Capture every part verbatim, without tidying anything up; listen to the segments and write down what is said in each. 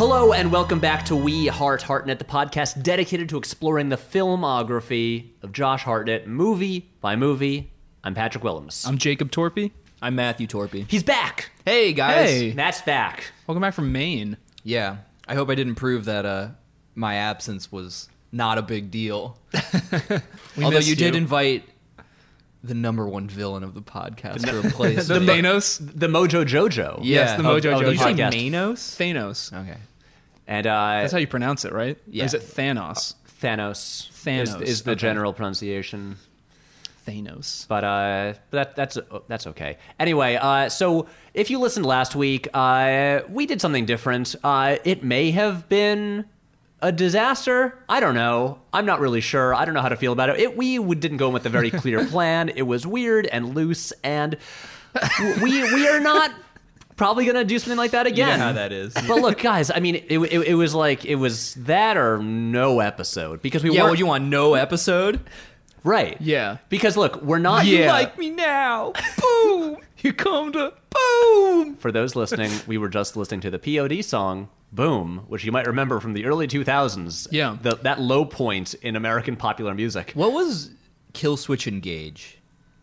Hello and welcome back to We Heart Hartnett, the podcast dedicated to exploring the filmography of Josh Hartnett, movie by movie. I'm Patrick Willems. I'm Jacob Torpy. I'm Matthew Torpy. He's back. Hey, guys. Hey. Matt's back. Welcome back from Maine. Yeah, I hope I didn't prove that uh, my absence was not a big deal. Although missed you did you. invite the number one villain of the podcast to replace The me. Thanos? The Mojo Jojo. Yeah. Yes, the of- Mojo of the Jojo. You say podcast. Manos? Thanos. Okay. And uh, That's how you pronounce it, right? Yeah. Or is it Thanos? Thanos, Thanos, is, is the okay. general pronunciation. Thanos. But uh, that, that's that's okay. Anyway, uh, so if you listened last week, uh, we did something different. Uh, it may have been a disaster. I don't know. I'm not really sure. I don't know how to feel about it. it we didn't go in with a very clear plan. It was weird and loose, and we we are not probably gonna do something like that again. You know how that is. But look, guys. I mean, it, it it was like it was that or no episode because we Yeah, weren't what, you want no episode? right. Yeah. Because look, we're not. Yeah. You like me now. Boom. You come to boom. For those listening, we were just listening to the P O D song "Boom," which you might remember from the early two thousands. Yeah. the, that low point in American popular music. What was Kill Switch Engage?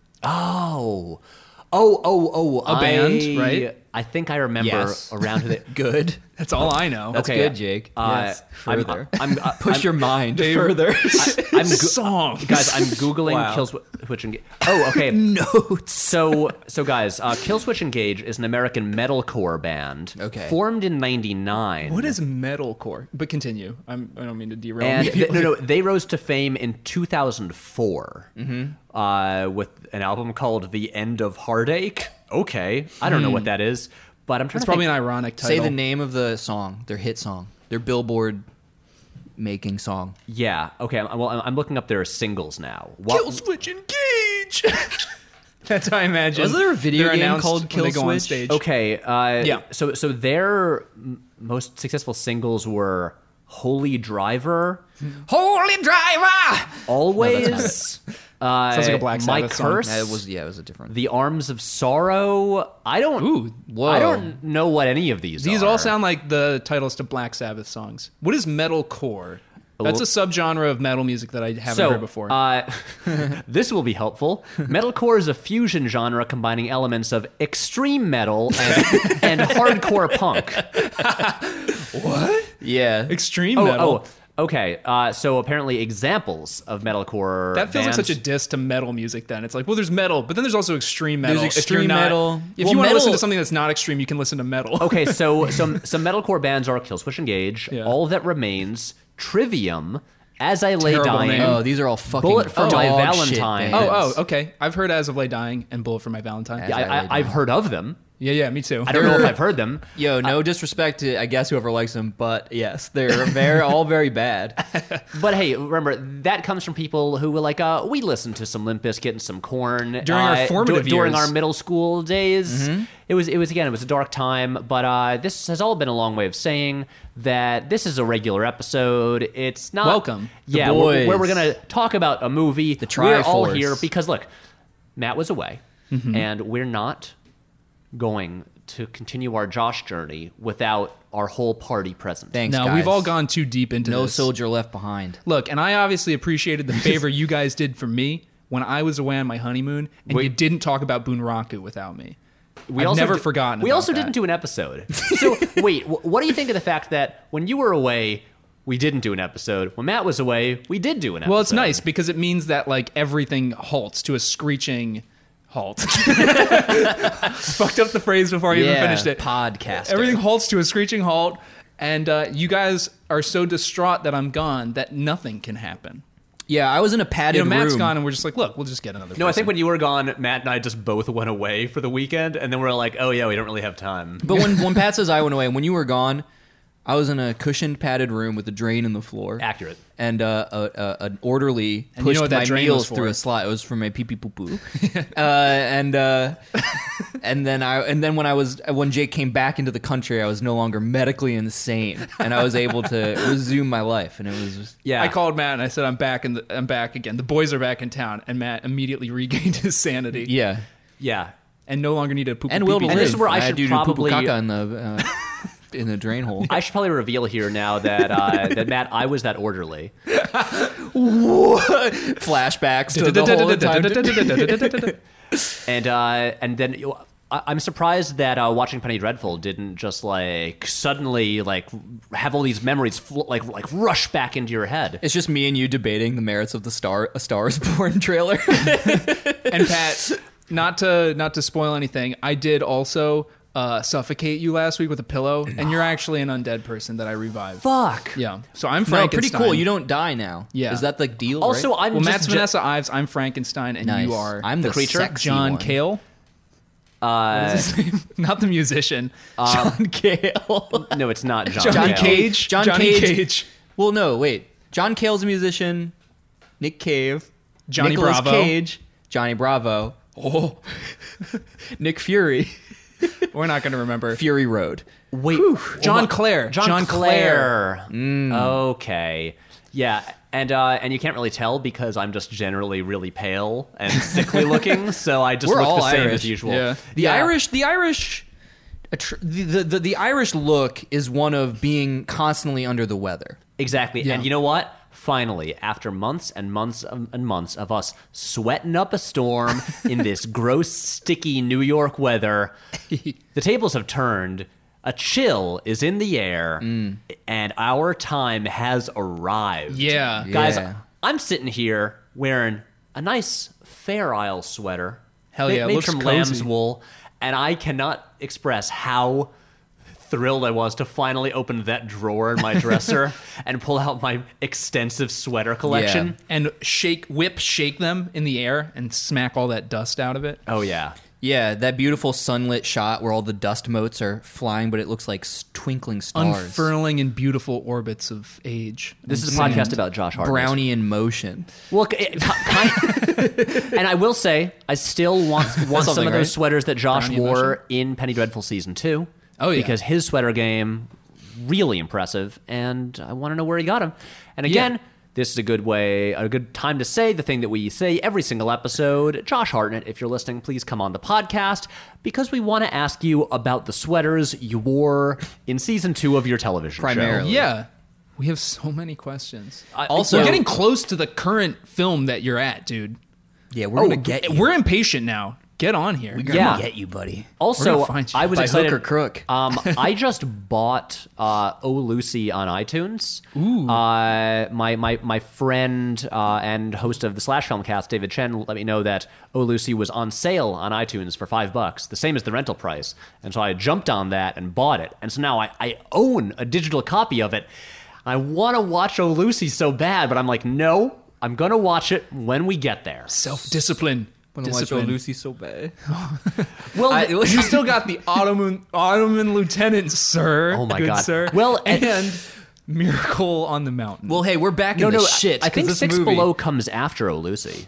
Oh, oh, oh, oh! A I, band, right? I think I remember Yes. around the. Good. That's all I know. That's Okay, good, Jake. uh, yes. I'm- Further. I'm, I'm, Push I'm- your mind Dave- further. I'm go- Song. guys. I'm googling Wow. Kill Switch Engage. Oh, okay. Notes. So, so guys, uh, Kill Switch Engage is an American metalcore band. Okay. Formed in ninety-nine. What is metalcore? But continue. I'm, I don't mean to derail And you. th- no, no, they rose to fame in two thousand four Mm-hmm. uh, with an album called "The End of Heartache." Okay, I don't know what that is, but I'm trying It's to probably think. an ironic title. Say the name of the song, their hit song, their Billboard making song. Yeah, okay. I'm- Well, I'm I'm looking up their singles now. What, Switch Engage. That's how I imagine. Was there a video they're game announced called when Kill they go on Switch? stage. okay, uh, Yeah. So, so their m- most successful singles were "Holy Driver," Holy Driver! "Always," uh, Sounds like a Black "My Sabbath song. Curse," That was, yeah, it was a different. "The Arms of Sorrow." I don't. Ooh, whoa. I don't know what any of these. These are. all sound like the titles to Black Sabbath songs. What is metalcore? That's a subgenre of metal music that I haven't so, heard before. Uh, this will be helpful. Metalcore is a fusion genre combining elements of extreme metal and, and hardcore punk. what? yeah. Extreme Oh, metal. oh, okay. Uh, so apparently, examples of metalcore. That feels bands, like such a diss to metal music. Then it's like, well, there's metal, but then there's also extreme metal. There's If you're extreme not- metal. If Well, you want to listen metal- to something that's not extreme, you can listen to metal. Okay, so some some metalcore bands are Killswitch Engage, Yeah. All That Remains, Trivium, As I Lay Terrible Dying, name. Oh, these are all fucking Bullet for dog My shit Valentine. bands. Oh, oh, okay. I've heard As of Lay Dying and Bullet for My Valentine. As I, I Lay I, I've Dying. heard of them. Yeah, yeah, me too. I don't know if I've heard them. Yo, no disrespect to, I guess, whoever likes them, but yes, they're very, all very bad. But hey, remember, that comes from people who were like, uh, we listened to some Limp Bizkit and some Korn During our uh, formative during years. our middle school days. Mm-hmm. It was, it was again, it was a dark time. But uh, this has all been a long way of saying that this is a regular episode. It's not Welcome. The yeah, where, where we're boys. gonna talk about a movie. The We're all Triforce. here because look, Matt was away, Mm-hmm. and we're not going to continue our Josh journey without our whole party present. Thanks, No, guys. we've all gone too deep into No this. soldier left behind. Look, and I obviously appreciated the favor you guys did for me when I was away on my honeymoon, and Wait. you didn't talk about Bunraku without me. We I've also never di- forgotten We about also that. didn't do an episode. So wait, wh- what do you think of the fact that when you were away, we didn't do an episode? When Matt was away, we did do an episode. Well, it's nice because it means that like everything halts to a screeching halt. Fucked up the phrase before I even Yeah, finished it. podcaster. Everything halts to a screeching halt, and uh, you guys are so distraught that I'm gone that nothing can happen. Yeah, I was in a padded You know, Matt's room. gone, and we're just like, look, we'll just get another. No, I think person. when you were gone, Matt and I just both went away for the weekend, and then we are like, oh yeah, we don't really have time. But when, when Pat says I went away, when you were gone, I was in a cushioned padded room with a drain in the floor. Accurate. And uh, a, a, an orderly And you pushed know what that my drain meals was for? through a slot. It was for my pee pee poo poo. uh, and uh, and then I and then when I was when Jake came back into the country, I was no longer medically insane, and I was able to resume my life. And it was just, Yeah. I called Matt and I said, I'm back and I'm back again. The boys are back in town, and Matt immediately regained his sanity yeah. Yeah. and no longer needed a poop. And will to And live. this is where I had should to do poo poo probably- caca in the. Uh, in a drain hole. I should probably reveal here now that uh, that Matt, I was that orderly. Flashbacks to the whole time. And uh, and then you know, I- I'm surprised that uh, watching Penny Dreadful didn't just like suddenly like have all these memories fl- like like rush back into your head. It's just me and you debating the merits of the Star A Star Is Born trailer. And Pat, not to not to spoil anything, I did also uh, suffocate you last week with a pillow, and you're actually an undead person that I revived. Fuck. Yeah, so I'm No, Frankenstein. pretty cool. You don't die now. Yeah. Is that the deal? Also, right? I'm Well, just Matt's ju- Vanessa Ives. I'm Frankenstein, and Nice. you are I'm the, creature? sexy John one. Cale. Uh, His name? Not the musician. John Cale. no, it's not John. John Cale. Cage. John Johnny Cage. Cage. Well, no, wait. John Cale's a musician. Nick Cave. Johnny Nicolas Bravo. Cage. Johnny Bravo. Oh. Nick Fury. We're not going to remember. Fury Road. Wait, John Clare. John, John Clare. Okay. Yeah, and uh, and you can't really tell because I'm just generally really pale and sickly looking, so I just We're look all the same Irish. as usual. Yeah. The Yeah. Irish, the Irish, attr- the, the, the, the Irish look is one of being constantly under the weather. Exactly. Yeah. And you know what? Finally, after months and months and months of us sweating up a storm in this gross, sticky New York weather, the tables have turned. A chill is in the air, and our time has arrived. Yeah. Guys, Yeah. I'm sitting here wearing a nice Fair Isle sweater. Hell ma- yeah, it made looks from cozy. lamb's wool, and I cannot express how thrilled I was to finally open that drawer in my dresser and pull out my extensive sweater collection. And shake, whip, shake them in the air and smack all that dust out of it. Oh yeah. Yeah, that beautiful sunlit shot where all the dust motes are flying, but it looks like s- twinkling stars. Unfurling in beautiful orbits of age. This is a Sand. podcast about Josh Hartnett. Brownie in motion. Well, it, kind, and I will say, I still want want some something, of those right? sweaters that Josh Brownie wore emotion. in Penny Dreadful season two. Oh, yeah. Because his sweater game really impressive, and I want to know where he got him. And again, Yeah. this is a good way, a good time to say the thing that we say every single episode. Josh Hartnett, if you're listening, please come on the podcast because we want to ask you about the sweaters you wore in season two of your television Primarily. show. Yeah. We have so many questions. I- Also- We're getting close to the current film that you're at, dude. Yeah, we're Oh, gonna get you. We're impatient now. Get on here. We're gonna Yeah. get you, buddy. We're Also, gonna find you. I was By excited. hook or crook. um, I just bought uh, Oh Lucy on iTunes. Ooh. Uh, my my my friend uh, and host of the Slash Filmcast, David Chen, let me know that Oh Lucy was on sale on iTunes for five bucks, the same as the rental price. And so I jumped on that and bought it. And so now I, I own a digital copy of it. I want to watch Oh Lucy so bad, but I'm like, no, I'm gonna watch it when we get there. Self-discipline. I'm gonna watch Discipline. old Lucy so bad. Well, I- th- You still got the Ottoman Ottoman lieutenant, sir. Oh my Good God. sir. Well, and- and Miracle on the Mountain. Well, hey, we're back no, in the no, shit. I 'cause think this Six movie- Below comes after Oh Lucy.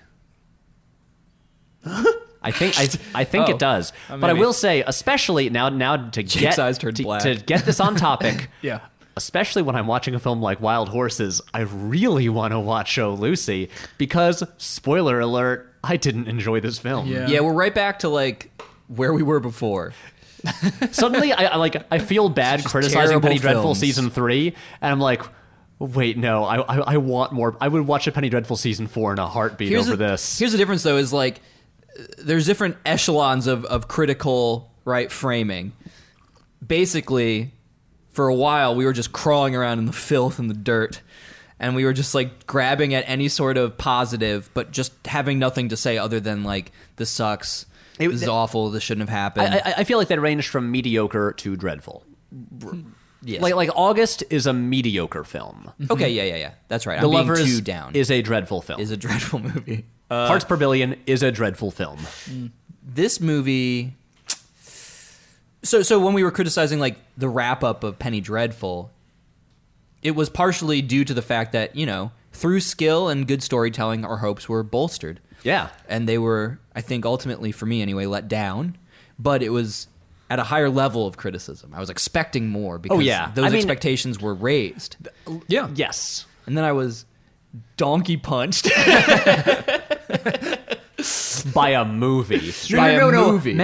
I think I, I think Oh. it does, Uh, but I maybe. will say, especially now now to get eyes turned to, black. to get this on topic, Yeah. especially when I'm watching a film like Wild Horses, I really want to watch Oh Lucy because, spoiler alert, I didn't enjoy this film. Yeah. Yeah, we're right back to like where we were before. Suddenly, I, I like I feel bad criticizing terrible Penny Dreadful films. season three, and I'm like, wait, no, I, I I want more. I would watch a Penny Dreadful season four in a heartbeat Here's over the, this. Here's the difference, though: is like uh, there's different echelons of of critical right framing. Basically, for a while, we were just crawling around in the filth and the dirt, and we were just like grabbing at any sort of positive, but just having nothing to say other than like this sucks, It- this is awful, this shouldn't have happened. I, I, I feel like that ranged from mediocre to dreadful. yes. Like like August is a mediocre film. okay, yeah, yeah, yeah, that's right. The I'm being Lovers too down. is a dreadful film. is a dreadful movie. Uh, Hearts Per Billion is a dreadful film. this movie so so when we were criticizing like the wrap up of Penny Dreadful, it was partially due to the fact that, you know, through skill and good storytelling our hopes were bolstered. Yeah. And they were, I think ultimately for me anyway, let down, but it was at a higher level of criticism. I was expecting more because Oh, yeah. those I mean- expectations were raised. Yeah. Yes. And then I was donkey punched. By a movie. By a movie. Matt,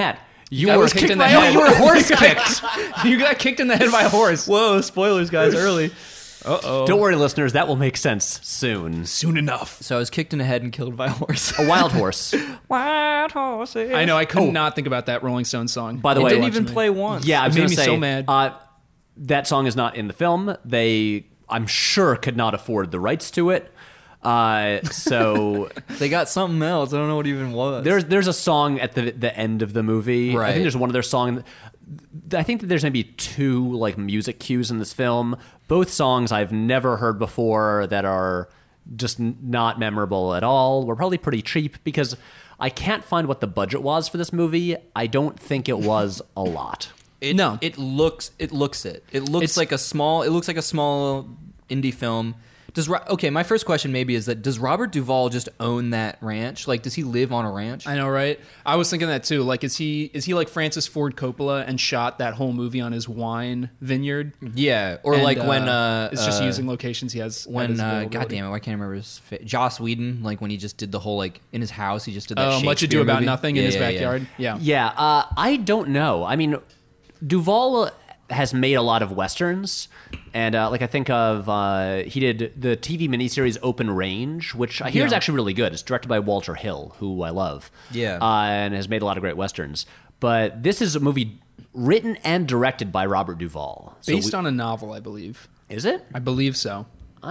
You I were was kicked kicked in the by head. a You were horse kicked. You got kicked in the head by a horse. Whoa, spoilers, guys, early. Uh-oh. Don't worry, listeners. That will make sense soon. Soon enough. So I was kicked in the head and killed by a horse. A wild horse. Wild horses. I know. I could Oh. not think about that Rolling Stones song. By the It way, didn't watching even me. play once. Yeah, I It was made going me to say so mad. Uh, that song is not in the film. They, I'm sure, could not afford the rights to it. Uh, so They got something else. I don't know what it even was. there's there's a song at the the end of the movie. I Right. think there's one of their songs. I think that there's maybe two like music cues in this film. Both songs I've never heard before that are just n- not memorable at all. Were probably pretty cheap because I can't find what the budget was for this movie. I don't think it was a lot. It, No. it looks it looks it. It looks It's- like a small. It looks like a small indie film. Does Ro- okay? My first question maybe is that does Robert Duvall just own that ranch? Like, does he live on a ranch? I know, right? I was thinking that too. Like, is he is he like Francis Ford Coppola and shot that whole movie on his wine vineyard? yeah, or And, like when uh, it's just uh, using locations he has. at when his uh, availability. God damn it, why can't I remember his fa- Joss Whedon? Like when he just did the whole like in his house, he just did that. Oh, Much Ado Shakespeare About movie. Nothing in Yeah, his yeah, yeah. backyard. Yeah. Yeah, uh, I don't know. I mean, Duvall has made a lot of westerns, and uh, like I think of uh, he did the T V miniseries Open Range, which I hear is Yeah. actually really good. It's directed by Walter Hill, who I love, Yeah. uh, and has made a lot of great westerns. But this is a movie written and directed by Robert Duvall. So Based we- on a novel, I believe. is it? I believe so.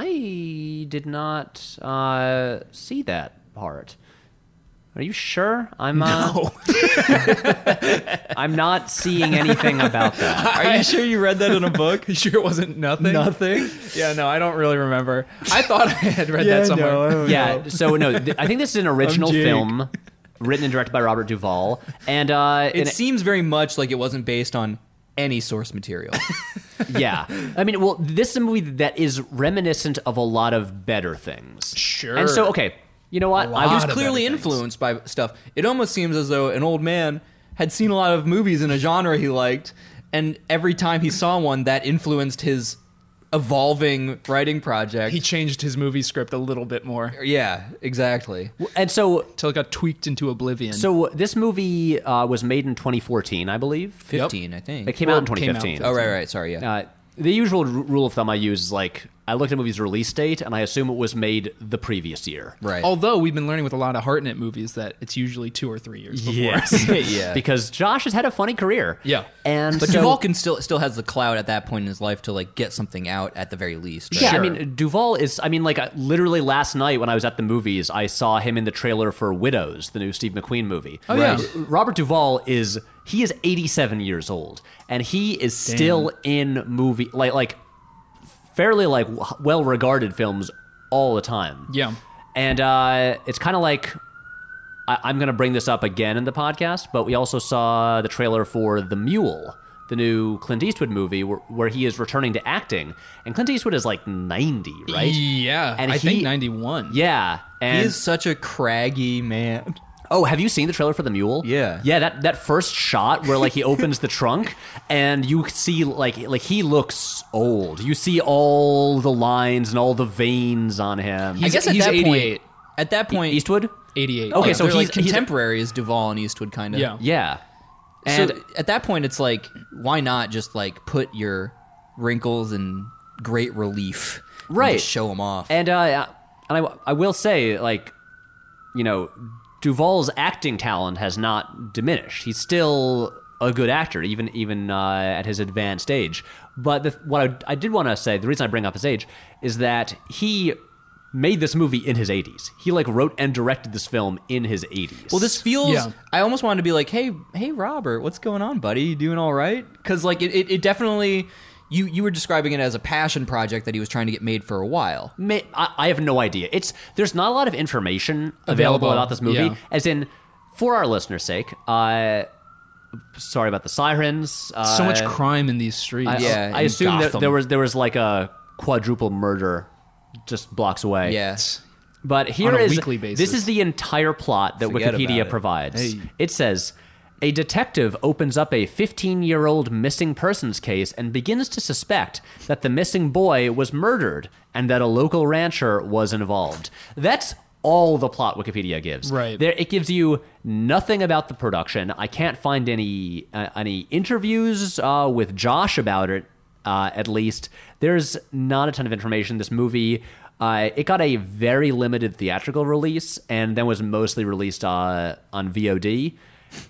I did not uh, see that part. Are you sure? I'm uh, No. I'm not seeing anything about that. Are you sure you read that in a book? You sure it wasn't nothing? Nothing. Yeah, no, I don't really remember. I thought I had read that somewhere. Yeah, so no, th- I think this is an original Jake. film written and directed by Robert Duvall, and uh, It and- seems very much like it wasn't based on any source material. yeah, I mean, well, this is a movie that is reminiscent of a lot of better things. Sure. And so, okay, you know what? A lot He was of clearly better things. influenced by stuff. It almost seems as though an old man had seen a lot of movies in a genre he liked, and every time he saw one, that influenced his evolving writing project. He changed his movie script a little bit more yeah, exactly. And so, till it got tweaked into oblivion. so this movie uh, was made in twenty fourteen, I believe. Fifteen, I think. It came Well, out in it came out twenty fifteen. in Oh, right, right. Sorry, yeah. Uh, the usual r- rule of thumb I use is like I looked at a movie's release date and I assume it was made the previous year. right. Although we've been learning with a lot of Hartnett movies that it's usually two or three years before. yeah. Because Josh has had a funny career. Yeah. And But so, Duvall can still still has the clout at that point in his life to like get something out at the very least. Right? Yeah, I Sure. mean, Duvall is. I mean, like uh, literally last night when I was at the movies, I saw him in the trailer for Widows, the new Steve McQueen movie. Oh, yeah. R- Robert Duvall is he is eighty-seven years old, and he is still in movie like like fairly like well regarded films all the time. Yeah. And uh, it's kind of like I- I'm going to bring this up again in the podcast, but we also saw the trailer for The Mule, the new Clint Eastwood movie where, where he is returning to acting. And Clint Eastwood is like ninety, right? Yeah. And I he- think ninety-one. Yeah. He And is such a craggy man. oh, have you seen the trailer for The Mule? Yeah. Yeah, that, that first shot where like he opens the trunk and you see like like he looks old. You see all the lines and all the veins on him. He's- I guess at he's that eighty-eight. point, at that point, Eastwood? eighty-eight. Okay, yeah, so they're he's- like he's- contemporaries, Duvall and Eastwood, kind of. Yeah. Yeah. And So at that point, it's like, why not just like put your wrinkles in great relief, and Right. just show them off. And uh, and I, I will say, like, you know, Duvall's acting talent has not diminished. He's still a good actor, even even uh, at his advanced age. But the, what I, I did want to say, the reason I bring up his age, is that he made this movie in his eighties. He like wrote and directed this film in his eighties. Well, this feels. Yeah. I almost wanted to be like, "Hey, hey, Robert, what's going on, buddy? You doing all right?" Because like it, it, it definitely. You you were describing it as a passion project that he was trying to get made for a while. May, I, I have no idea. It's there's not a lot of information available, Available, about this movie. yeah. As in, for our listeners' sake, uh, sorry about the sirens. Uh, So much crime in these streets. I, Yeah, I in assume that Gotham. there was there was like a quadruple murder just blocks away. Yes. But here On a is weekly basis. this is the entire plot that Forget Wikipedia about it. provides. Hey. It says a detective opens up a fifteen-year-old missing persons case and begins to suspect that the missing boy was murdered and that a local rancher was involved. That's all the plot Wikipedia gives. Right. There, it gives you nothing about the production. I can't find any uh, any interviews uh, with Josh about it. Uh, at least there's not a ton of information. This movie, uh, it got a very limited theatrical release, and then was mostly released uh, on V O D.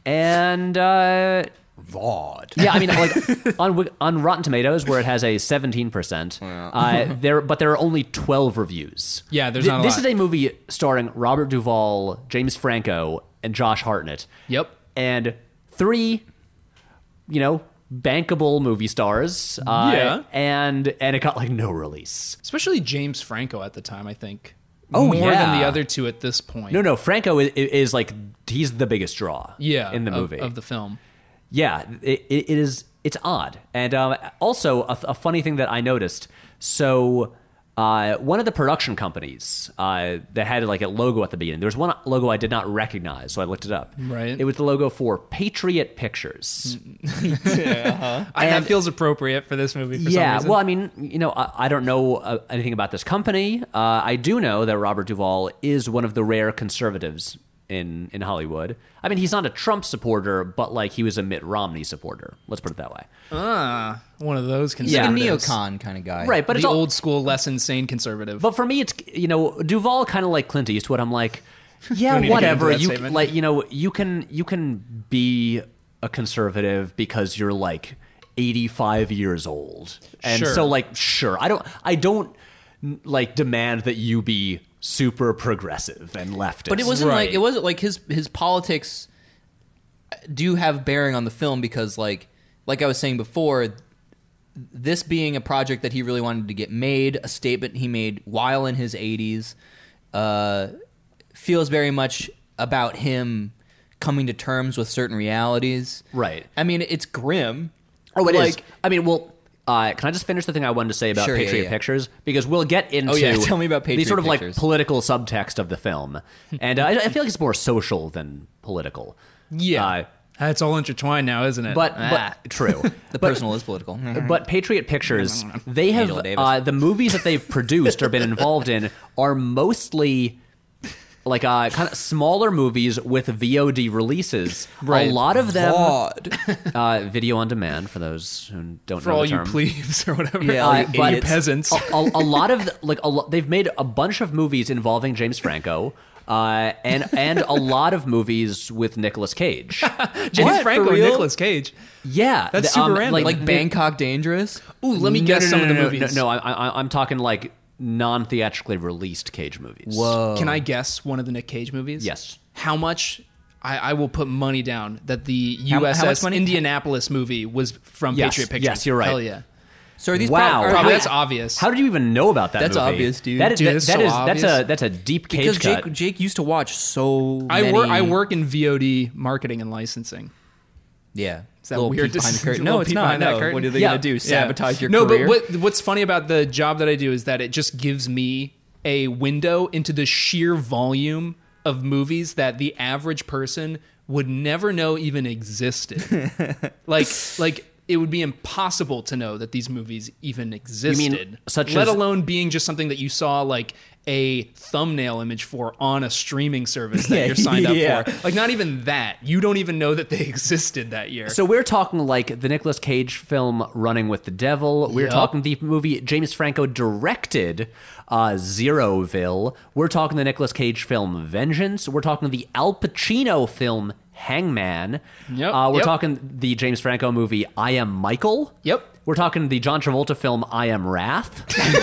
And uh, V O D. yeah, I mean, like on Wik- on Rotten Tomatoes, where it has a seventeen percent, uh, there but there are only twelve reviews. Yeah, there's Th- not a This lot. is a movie starring Robert Duvall, James Franco, and Josh Hartnett. Yep. And three, you know, bankable movie stars. Uh, Yeah. And and it got like no release. Especially James Franco at the time, I think. Oh, More than yeah. the other two at this point. No, no, Franco is, is like he's the biggest draw. Yeah. in the of- movie Of the film. Yeah, it, it it is. It's odd, and um, also a, a funny thing that I noticed. So, uh, one of the production companies uh, that had like a logo at the beginning. There was one logo I did not recognize, so I looked it up. Right. It was the logo for Patriot Pictures. I, that feels appropriate for this movie for Yeah, some reason. well, I mean, you know, I, I don't know uh, anything about this company. Uh, I do know that Robert Duvall is one of the rare conservatives in in Hollywood. I mean, he's not a Trump supporter, but like he was a Mitt Romney supporter. Let's put it that way. Ah, one of those He's like a conservatives. neocon kind of guy. Right, but The it's all, old school, less insane conservative. But for me, it's, you know, Duvall kind of like Clint Eastwood. I'm like, yeah, Don't need to get whatever. into that You statement. like, you know, you can you can be a conservative because you're like eighty-five years old, and Sure. so like, sure, I don't, I don't like demand that you be super progressive and leftist. But it wasn't Right. like it wasn't like his his politics do have bearing on the film because like like I was saying before, this being a project that he really wanted to get made, a statement he made while in his eighties, uh, feels very much about him coming to terms with certain realities. Right. I mean, it's grim. Oh, it is. like, I mean, well, uh, can I just finish the thing I wanted to say about Sure, yeah, Patriot yeah. Pictures? Because we'll get into Oh, yeah, tell me about the Patriot sort of Pictures. like political subtext of the film, and uh, I, I feel like it's more social than political. yeah. Uh, It's all intertwined now, isn't it? but Ah. but true. The But- personal is political. But Patriot Pictures, they have Angela Davis. uh, the movies that they've produced or been involved in are mostly like uh, kind of smaller movies with V O D releases. Right. A lot of them, V O D. uh, video on demand for those who don't for know all the you term. plebes or whatever. Yeah, Uh, all you but- idiots. peasants. a, a, a lot of the, like a lo- they've made a bunch of movies involving James Franco. Uh, and and a lot of movies with Nicolas Cage. James What, Franco for and real? Nicolas Cage. Yeah, That's the, um, super random. Like Bangkok Dangerous. Ooh, let me No, guess no, some no, of the no, no, movies. No, no, I, I, I'm talking like non-theatrically released Cage movies. Whoa. Can I guess one of the Nick Cage movies? Yes. How much? I, I will put money down that the How- how much U S S money? Indianapolis movie was from Yes, Patriot Pictures. yes, you're right. Hell yeah. So are these Wow. prob- are- Probably wait, that's obvious. How did you even know about that That's movie? obvious, dude. That is, Dude, that, it's that so is that's a obvious. that's a deep Cage because cut. Jake Jake used to watch so I many. work. I work in V O D marketing and licensing. Yeah. Is that Little weird? peek behind to- the curtain. little No, it's peek not. behind that No. curtain? What are they Yeah. gonna do? Yeah. Sabotage your no, career? but what, what's funny about the job that I do is that it just gives me a window into the sheer volume of movies that the average person would never know even existed. like, like it would be impossible to know that these movies even existed. such let as- alone being just something that you saw like a thumbnail image for on a streaming service that Yeah, you're signed up yeah. for. Like, not even that. You don't even know that they existed that year. So we're talking like the Nicolas Cage film Running with the Devil. We're Yup. talking the movie James Franco directed, uh, Zeroville. We're talking the Nicolas Cage film Vengeance. We're talking the Al Pacino film Hangman. Yep, Uh, we're yep. talking the James Franco movie I Am Michael. Yep. We're talking the John Travolta film I Am Wrath.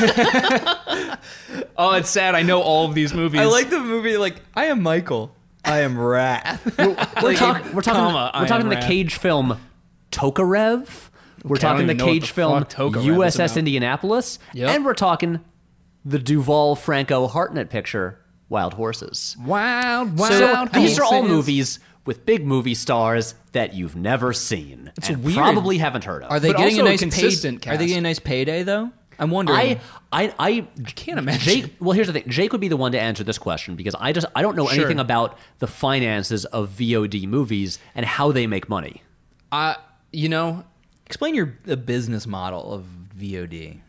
Oh, it's sad. I know all of these movies. I like the movie. Like I am Michael. I am Wrath. We're, talk, we're talking. comma, I we're talking Am the Wrath. Cage film Tokarev. We're Okay, I don't talking the even know what Cage the film fuck Tokarev is U S S about. Indianapolis, Yep. and we're talking the Duvall Franco Hartnett picture Wild Horses. Wild, So wild. these are all horses. movies with big movie stars that you've never seen and weird. probably haven't heard of. Are they But getting a also a nice consistent pay- Are they cast. getting a nice payday though? I'm wondering. I, I, I can't imagine. Jake, well, here's the thing. Jake would be the one to answer this question because I just I don't know Sure. anything about the finances of V O D movies and how they make money. Uh, you know, Explain your the business model of V O D.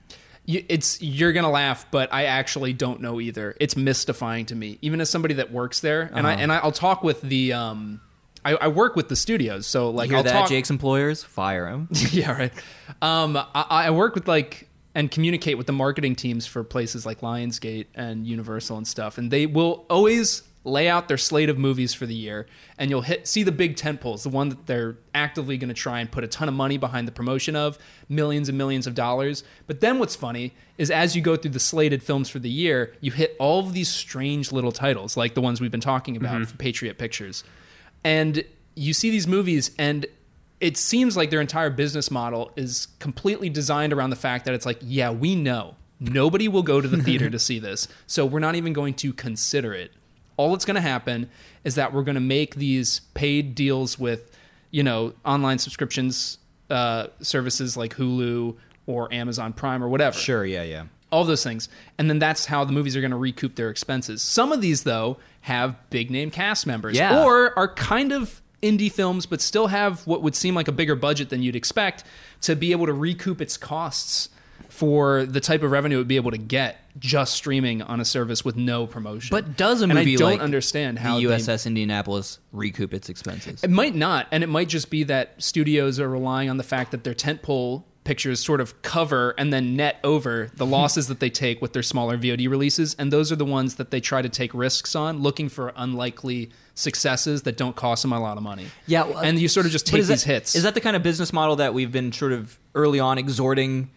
You, it's you're gonna laugh, but I actually don't know either. It's mystifying to me, even as somebody that works there. And Uh-huh. I and I, I'll talk with the um, I, I work with the studios, so like You hear I'll that, talk. Jake's employers? Fire him. Yeah, right. Um, I, I work with like and communicate with the marketing teams for places like Lionsgate and Universal and stuff, and they will always lay out their slate of movies for the year, and you'll hit see the big tentpoles, the one that they're actively going to try and put a ton of money behind the promotion of, millions and millions of dollars. But then what's funny is as you go through the slated films for the year, you hit all of these strange little titles like the ones we've been talking about Mm-hmm. from Patriot Pictures. And you see these movies and it seems like their entire business model is completely designed around the fact that it's like, yeah, we know nobody will go to the theater to see this, so we're not even going to consider it. All that's going to happen is that we're going to make these paid deals with, you know, online subscriptions uh, services like Hulu or Amazon Prime or whatever. Sure, yeah, yeah. All those things. And then that's how the movies are going to recoup their expenses. Some of these, though, have big name cast members Yeah. or are kind of indie films, but still have what would seem like a bigger budget than you'd expect to be able to recoup its costs for the type of revenue it would be able to get just streaming on a service with no promotion. But does a And movie I don't like understand how the they- U S S Indianapolis recoup its expenses? It might not, and it might just be that studios are relying on the fact that their tentpole pictures sort of cover and then net over the losses that they take with their smaller V O D releases, and those are the ones that they try to take risks on, looking for unlikely successes that don't cost them a lot of money. Yeah, well, and you sort of just But take is these that, hits. Is that the kind of business model that we've been sort of early on exhorting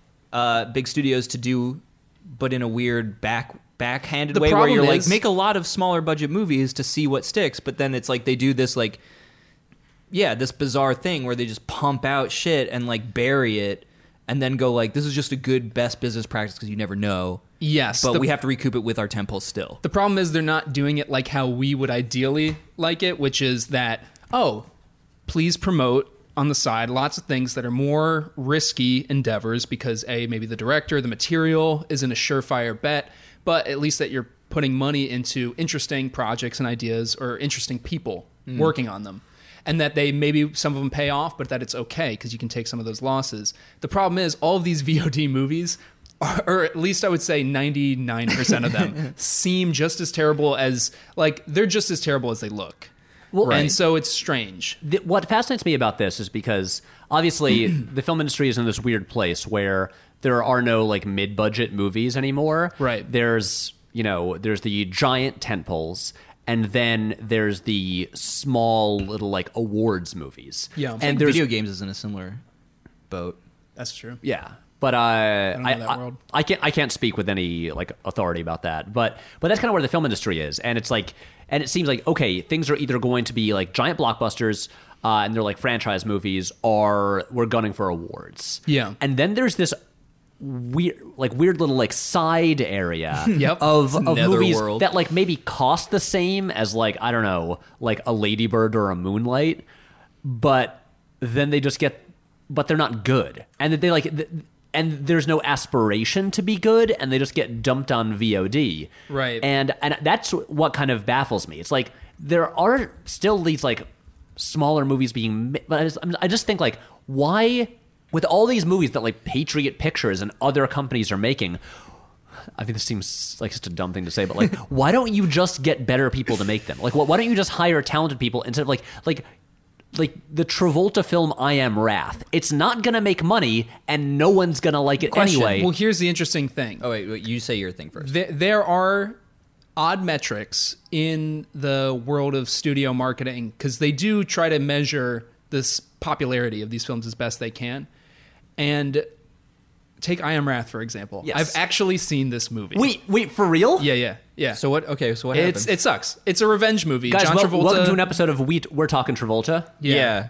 uh, big studios to do, but in a weird back backhanded The way, where problem you're like, is- make a lot of smaller budget movies to see what sticks, but then it's like they do this like, yeah, this bizarre thing where they just pump out shit and like bury it, and then go like, this is just a good best business practice because you never know. yes, But the- we have to recoup it with our temples still. The problem is they're not doing it like how we would ideally like it, which is that, oh, please promote on the side lots of things that are more risky endeavors because, A, maybe the director, the material isn't a surefire bet, but at least that you're putting money into interesting projects and ideas or interesting people working on them. And that they maybe some of them pay off, but that it's okay because you can take some of those losses. The problem is all of these V O D movies, are, or at least I would say ninety-nine percent of them, seem just as terrible as, like, they're just as terrible as they look. Well, And so it's strange. The, what fascinates me about this is because obviously the film industry is in this weird place where there are no like mid-budget movies anymore. Right. There's, you know, there's the giant tentpoles, and then there's the small little like awards movies. Yeah. And And there's video games is in a similar boat. That's true. yeah. But uh, I, don't know that I, world. I can't I can't speak with any like authority about that. But but that's kind of where the film industry is, and it's like, and it seems like okay, things are either going to be like giant blockbusters, uh, and they're like franchise movies, or we're gunning for awards. Yeah. and then there's this weird like weird little like side area Yep. of, of movies Netherworld. that like maybe cost the same as like I don't know like a Lady Bird or a Moonlight, but then they just get but they're not good, and that they like th- and there's no aspiration to be good, and they just get dumped on V O D. Right. And and that's what kind of baffles me. It's like there are still these like smaller movies being ma- but I just, I just think like why with all these movies that like Patriot Pictures and other companies are making, I think this seems like just a dumb thing to say, but like, why don't you just get better people to make them? Like, wh- why don't you just hire talented people instead of like, like, like the Travolta film I Am Wrath? It's not gonna make money, and no one's gonna like it Question. anyway. Well, here's the interesting thing. Oh wait, wait, you say your thing first. There, there are odd metrics in the world of studio marketing because they do try to measure this popularity of these films as best they can. And take I Am Wrath, for example. Yes. I've actually seen this movie. wait, wait, for real? Yeah, yeah, yeah. So what? Okay, so what it's happened? it sucks. It's a revenge movie. Guys, John wel- Travolta. welcome to an episode of We We're Talking Travolta. yeah.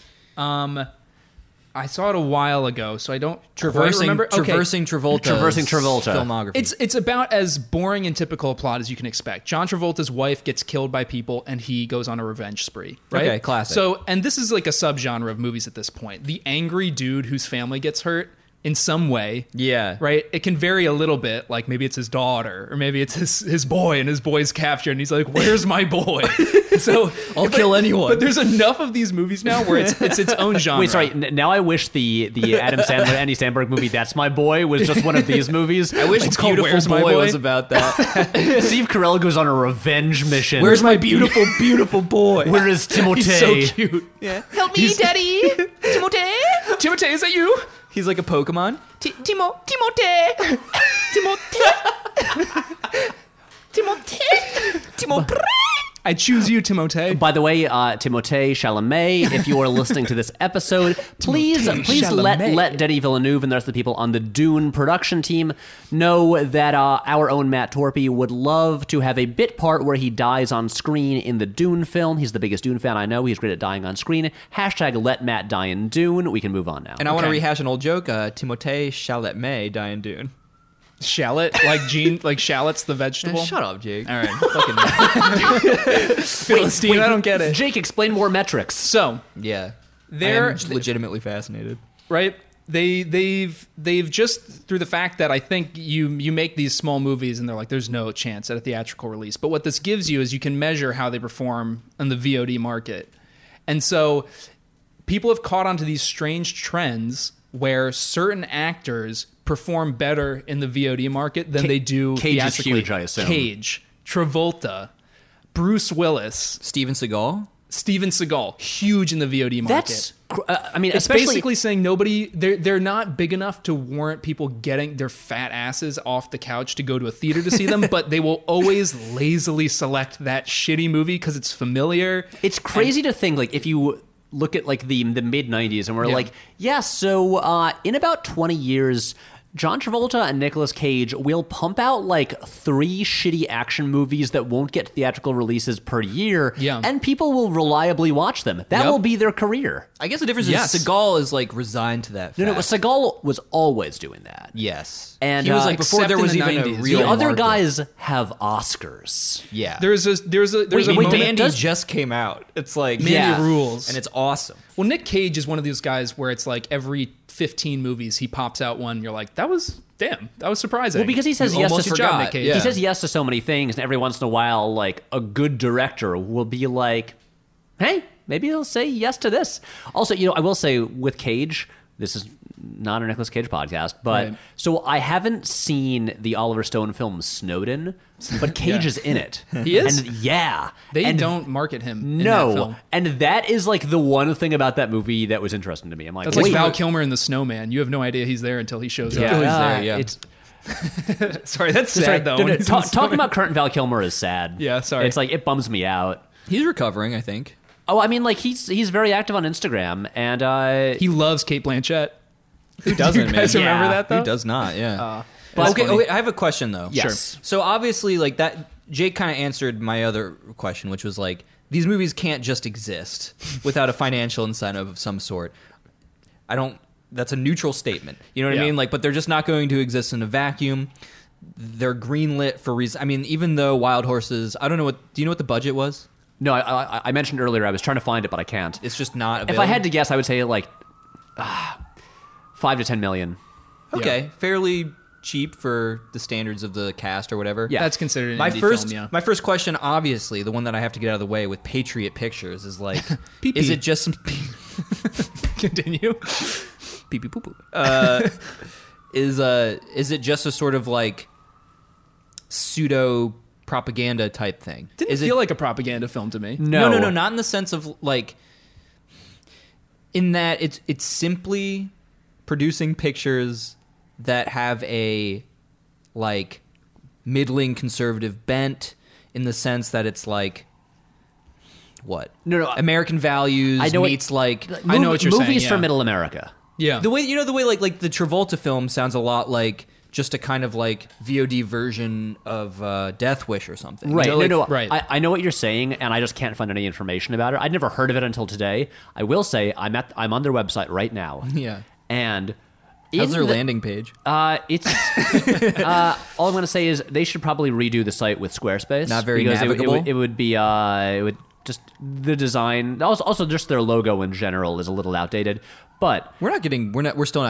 Um, I saw it a while ago, so I don't quite Traversing, remember. Okay. traversing Travolta. Traversing Travolta. Filmography. It's it's about as boring and typical a plot as you can expect. John Travolta's wife gets killed by people, and he goes on a revenge spree. Right? Okay, classic. So, and this is like a subgenre of movies at this point. The angry dude whose family gets hurt in some way. Yeah. Right? It can vary a little bit. Like maybe it's his daughter, or maybe it's his, his boy, and his boy's captured, and he's like, "Where's my boy?" So I'll but- kill anyone. But there's enough of these movies now where it's it's its own genre. Wait, sorry. N- now I wish the the Adam Sandler, Andy Samberg movie "That's My Boy" was just one of these movies. I wish It's called Beautiful Where's My Boy, Boy? was about that. Steve Carell goes on a revenge mission. Where's my beautiful, beautiful boy? Where is Timothée? He's so cute. Yeah. Help me, Daddy. Timothée. Timothée, is that you? He's like a Pokemon. T- Timo. Timothée. Timothée. Timothée. Timothée. I choose you, Timothée. By the way, uh, Timothée Chalamet, if you are listening to this episode, please Timothée please let Chalamet. let Denis Villeneuve and the rest of the people on the Dune production team know that uh, our own Matt Torpy would love to have a bit part where he dies on screen in the Dune film. He's the biggest Dune fan I know. He's great at dying on screen. Hashtag let Matt die in Dune. We can move on now. And I want to Okay. rehash an old joke. Uh, Timothée Chalamet die in Dune. Shallot, like Gene, like shallots, the vegetable. Shut up, Jake. All right. Fucking Philistine, Wait, I don't get it. Jake, explain more metrics. So, yeah. They're- I'm legitimately fascinated. right? They they've they've just through the fact that I think you you make these small movies and they're like there's no chance at a theatrical release. But what this gives you is you can measure how they perform in the V O D market. And so people have caught onto these strange trends where certain actors perform better in the V O D market than Ca- they do Cage is theatrically. huge, I assume. Cage, Travolta, Bruce Willis, Steven Seagal? Steven Seagal, huge in the V O D market. That's, cr- uh, I mean, It's especially basically saying nobody they're they're not big enough to warrant people getting their fat asses off the couch to go to a theater to see them, but they will always lazily select that shitty movie because it's familiar. It's crazy to think, like, if you look at, like, the the mid nineties and we're Yeah. like, yeah, so uh, in about twenty years, John Travolta and Nicolas Cage will pump out, like, three shitty action movies that won't get theatrical releases per year, Yeah. and people will reliably watch them. That Yep. will be their career. I guess the difference Yes. is Seagal is like resigned to that. No, no, fact. Seagal was always doing that. Yes. And, he was uh, like before except there in was the even nineties. a real The other market. guys have Oscars. Yeah. There's a there's a there's Wait, a wait, moment. Mandy does- just came out. It's like Mandy Yeah. rules. and it's awesome. Well, Nick Cage is one of those guys where it's like every fifteen movies he pops out one. You're like, that was damn, that was surprising. Well, because he says You yes to almost so- forgot. Nick Cage. Yeah. He says yes to so many things, and every once in a while, like, a good director will be like, hey, maybe he'll say yes to this. Also, you know, I will say with Cage, this is not a Nicolas Cage podcast, but Right. so I haven't seen the Oliver Stone film Snowden, but Cage Yeah. is in it. He is? And yeah. They and don't market him. in that No. film. And that is like the one thing about that movie that was interesting to me. I'm like, That's wait, like Val Kilmer in The Snowman. You have no idea he's there until he shows yeah, up. he's uh, there, yeah. It's, Sorry, that's sad sorry, though. no, when no, he's in talk- The talking Snowman. about current Val Kilmer is sad. Yeah, sorry. It's like, it bums me out. He's recovering, I think. Oh, I mean, like, he's he's very active on Instagram, and uh, He loves Kate Blanchett. Who doesn't, You guys man? remember Yeah. that though? Who does not? Yeah. Uh, But- okay, funny. okay, I have a question though. Yes. Sure. So obviously, like that, Jake kind of answered my other question, which was like, these movies can't just exist without a financial incentive of some sort. I don't. That's a neutral statement. You know what I Yeah. mean? Like, but they're just not going to exist in a vacuum. They're greenlit for reason. I mean, even though Wild Horses, I don't know what. Do you know what the budget was? no, I, I, I mentioned earlier I was trying to find it, but I can't. It's just not If available. I had to guess, I would say like ah, five to ten million. okay, Yeah. fairly cheap for the standards of the cast or whatever. Yeah. That's considered an My indie first, film, yeah. my first question, obviously, the one that I have to get out of the way with Patriot Pictures is like, Pee-pee. is it just some Continue. pee pee poo poo? Uh, is uh, is it just a sort of like pseudo propaganda type thing? Didn't is feel it, like a propaganda film to me. no, no, no, not in the sense of like, in that it's it's simply producing pictures that have a like middling conservative bent in the sense that it's like what No, no, American values I know what- meets like I know what you're saying, Movies for yeah. Middle America. Yeah. the way you know the way like like the Travolta film sounds a lot like just a kind of like V O D version of uh, Death Wish or something. Right. You know, no, like- no. right. I, I know what you're saying, and I just can't find any information about it. I'd never heard of it until today. I will say I'm at I'm on their website right now. Yeah. And How's in their the- landing page? Uh, it's uh, all I'm going to say is they should probably redo the site with Squarespace. Not very because it, would- it, navigable? would, it would be uh, it would just the design. Also, also just their logo in general is a little outdated. But We're not getting. We're not. We're still not get.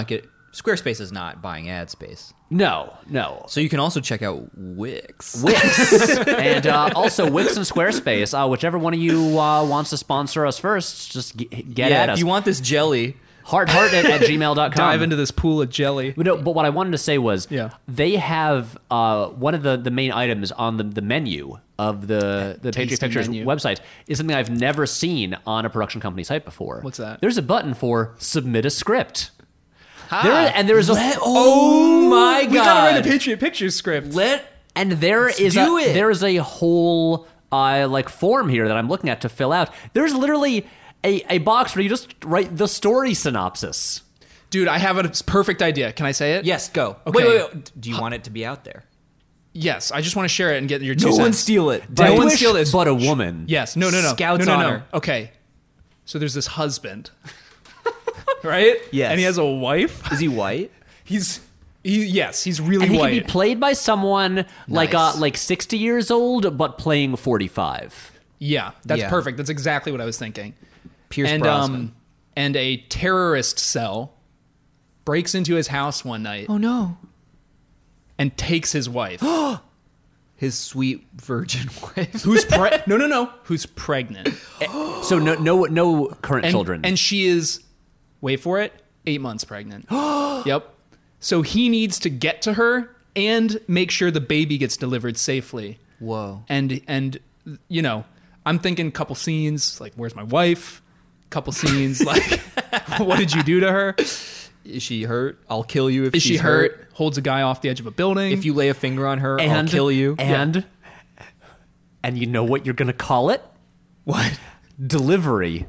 Squarespace is not buying ad space. No, no. So you can also check out Wix. Wix. And uh, also Wix and Squarespace. Uh, whichever one of you uh, wants to sponsor us first, just g- get yeah, at if us. you want this jelly, Heartheart at, at gmail dot com. Dive into this pool of jelly. But, no, but what I wanted to say was Yeah. they have uh, one of the, the main items on the, the menu of the, the Patriot tasty Pictures menu. website is something I've never seen on a production company site before. What's that? There's a button for submit a script. There, and there's a oh my We gotta write a god! Patriot Pictures script. Let and there is do a, it. there is a whole uh, like form here that I'm looking at to fill out. There's literally a, a box where you just write the story synopsis. Dude, I have a perfect idea. Can I say it? yes, go. Okay. Wait, wait, wait. Do you want it to be out there? Yes. I just want to share it and get your two No cents. one steal it. No one Wish steal this. but a woman. Yes. No, no, no. Scout's no, no, honor. no. Okay. So there's this husband. Right? Yes. And he has a wife. Is he white? He's he yes, he's really And he white. can be played by someone like uh, Nice. like sixty years old, but playing forty-five. yeah, that's Yeah. perfect. That's exactly what I was thinking. Pierce and Brosnan. um and a terrorist cell breaks into his house one night oh no. and takes his wife. His sweet virgin wife. Who's pre- No, no, no. Who's pregnant. So no no no current And, children. and she is, wait for it, eight months pregnant. Yep. So he needs to get to her and make sure the baby gets delivered safely. Whoa. And and you know, I'm thinking couple scenes like, where's my wife? Couple scenes like, what did you do to her? Is she hurt? I'll kill you if Is she's she hurt? Holds a guy off the edge of a building. If you lay a finger on her, and I'll kill you. And and you know what you're gonna call it? What? Delivery.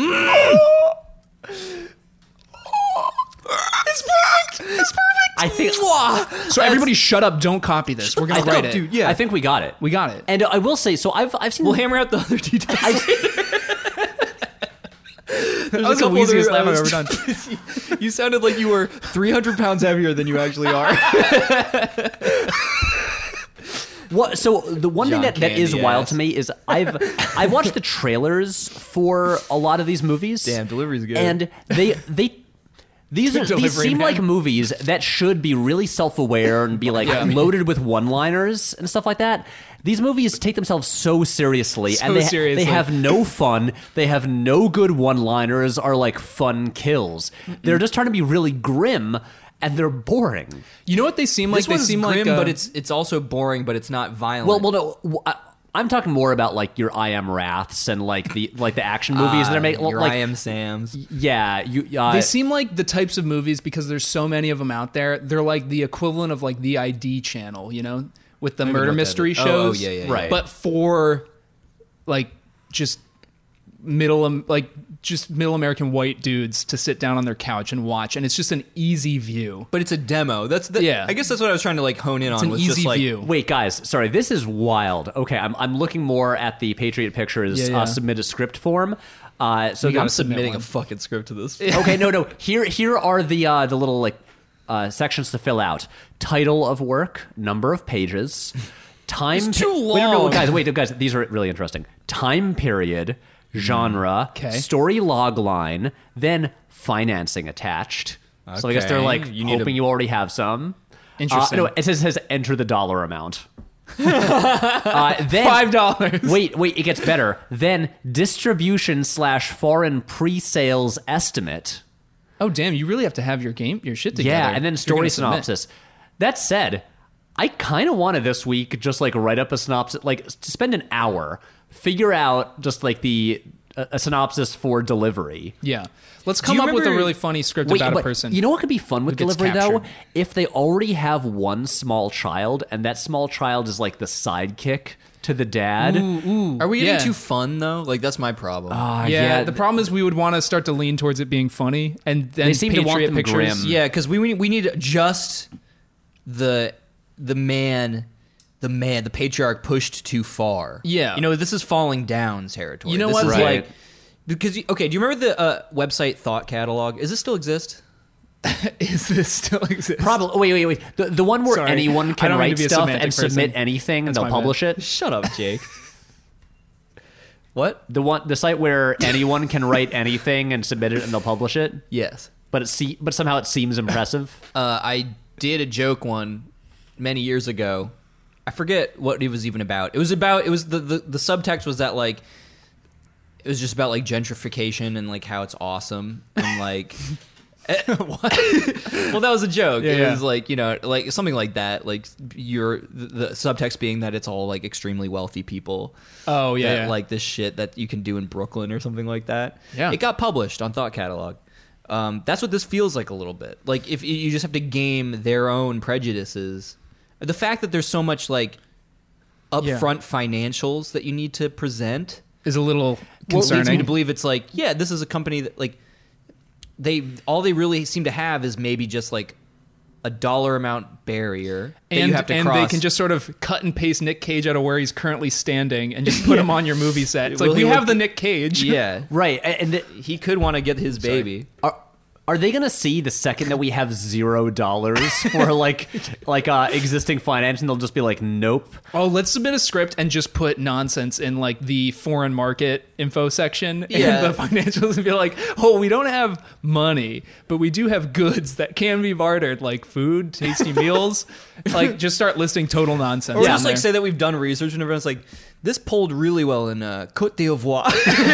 It's perfect. It's perfect. I think. So everybody, shut up! Don't copy this. We're gonna I write think- it. dude, yeah. I think we got it. We got it. And I will say, so I've I've seen. We'll hammer out the other details. That a was the couple wheeziest other- laugh I I've was- ever done. You sounded like you were three hundred pounds heavier than you actually are. What? So the one John thing that, that is Candy wild ass. to me is I've I've watched the trailers for a lot of these movies. Damn, delivery's good. And they they these are these Delivery seem man. like movies that should be really self-aware and be like loaded with one-liners and stuff like that. These movies take themselves so seriously, So and they seriously. they have no fun. They have no good one-liners or like fun kills. They're just trying to be really grim, and they're boring. You know what they seem like? This They one's seem grim, like, uh, but it's it's also boring, but it's not violent. Well, well, no. w- I- I'm talking more about like your I Am Wraths and like the like the action movies that are making. Your Like, I Am Sam's. yeah, you. Uh, They seem like the types of movies because there's so many of them out there. They're like the equivalent of like the I D channel, you know, with the even know murder what that mystery is. Oh, shows. oh, yeah, yeah, yeah. Right. But for like just middle um, like just middle American white dudes to sit down on their couch and watch, and it's just an easy view. But it's a demo. That's the, Yeah. I guess that's what I was trying to like hone in It's on. an was easy just like, view. Wait, guys, sorry, this is wild. Okay, I'm I'm looking more at the Patriot Pictures Yeah, yeah. Uh, submit a script form. Uh, so You gotta I'm submit submitting one. a fucking script to this. okay, no, no. Here here are the uh, the little like uh, sections to fill out: title of work, number of pages, time. It's too Wait, no, no, long. guys, wait, guys. These are really interesting. Time period, genre, Okay. story log line, then financing attached. So I guess they're Okay. like You need hoping a- you already have some. Interesting. Uh, no, it says, it says enter the dollar amount. uh, then, Five dollars. Wait, wait, it gets better. Then distribution slash foreign pre-sales estimate. Oh damn! You really have to have your game, your shit together. Yeah, and then if you're story gonna submit. synopsis. That said, I kind of wanted this week just like write up a synopsis, like to spend an hour, figure out just like the a, a synopsis for delivery. Yeah, let's come you up with a remember- really funny script Wait, about but a person. You know what could be fun with who gets delivery though? captured. If they already have one small child, and that small child is like the sidekick to the dad. Are we getting Yeah. too fun though? Like that's my problem. Ah, yeah, the problem is we would want to start to lean towards it being funny, and then They seem to Patriot want them Pictures. grim. yeah, because we we need just the the man, the man, the patriarch pushed too far. Yeah. you know this is falling down territory. You know this what? Is Right. like because you- okay, do you remember the uh, website Thought Catalog? Does this still exist? Is this still exist? Probably. Wait, wait, wait. The, the one where Sorry. anyone I can don't mean write to be a stuff semantic and submit person. anything and That's they'll my publish it. Shut up, Jake. What? The one, the site where anyone can write anything and submit it and they'll publish it. Yes. but it se- but somehow it seems impressive. Uh, I did a joke one many years ago. I forget what it was even about. It was about, it was the, the, the subtext was that like, it was just about like gentrification and like how it's awesome and like, what? Well, that was a joke. Yeah, it yeah. was like, you know, like something like that. Like you're the, the subtext being that it's all like extremely wealthy people. Oh yeah, that, yeah. like this shit that you can do in Brooklyn or something like that. Yeah. It got published on Thought Catalog. Um, that's what this feels like a little bit. Like if you just have to game their own prejudices. The fact that there's so much like upfront financials that you need to present is a little what leads me concerning. to believe it's like, yeah, this is a company that like they all they really seem to have is maybe just like a dollar amount barrier that and you have to and cross. they can just sort of cut and paste Nick Cage out of where he's currently standing and just put him on your movie set. It's Will like he we have look- the Nick Cage. yeah, Right, and the, he could want to get his baby. are are they gonna see the second that we have zero dollars for like like uh, existing finance, and they'll just be like, nope. Oh, let's submit a script and just put nonsense in like the foreign market info section Yeah. and the financials and be like, oh, we don't have money, but we do have goods that can be bartered, like food, tasty meals. Like just start listing total nonsense. Or on just like there. say that we've done research and everyone's like, this polled really well in uh, Côte d'Ivoire.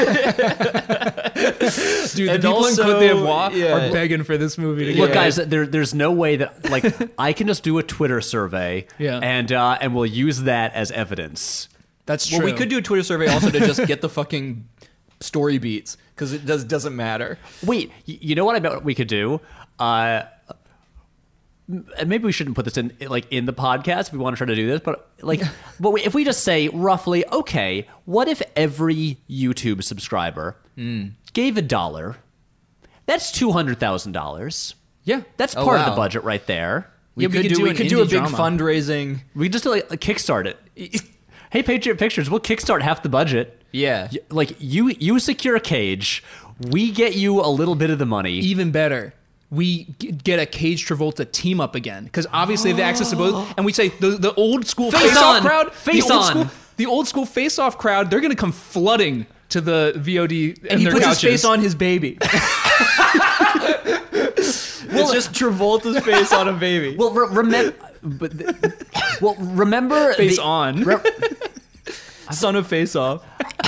Dude, the and people also- in Côte d'Ivoire yeah. are begging for this movie to Look, get guys, there, there's no way that like I can just do a Twitter survey, Yeah. and uh, and we'll use that as evidence. That's true. Well, we could do a Twitter survey also to just get the fucking story beats because it does doesn't matter. Wait, y- you know what I bet we could do? Uh, m- maybe we shouldn't put this in like in the podcast if we want to try to do this, but like, but we, if we just say roughly, okay, what if every YouTube subscriber gave a dollar? That's two hundred thousand dollars. Yeah. That's Oh, part of wow. the budget right there. We Yeah, we could could do, do we an could do a indie big drama. fundraising. We just do like a kickstart it. Hey, Patriot Pictures, we'll kickstart half the budget. Yeah. Y- Like you, you secure a cage, we get you a little bit of the money. Even better, we g- get a Cage Travolta team up again because obviously they have access to both, and we say the the old school Face face off on! crowd, Face the old on! school, the old school face off crowd, they're gonna come flooding to the V O D and, And he their puts couches. his face on his baby. It's just Travolta's face on a baby. Well, re- remember, but th- well, remember Face the- on. re- Son of Face Off.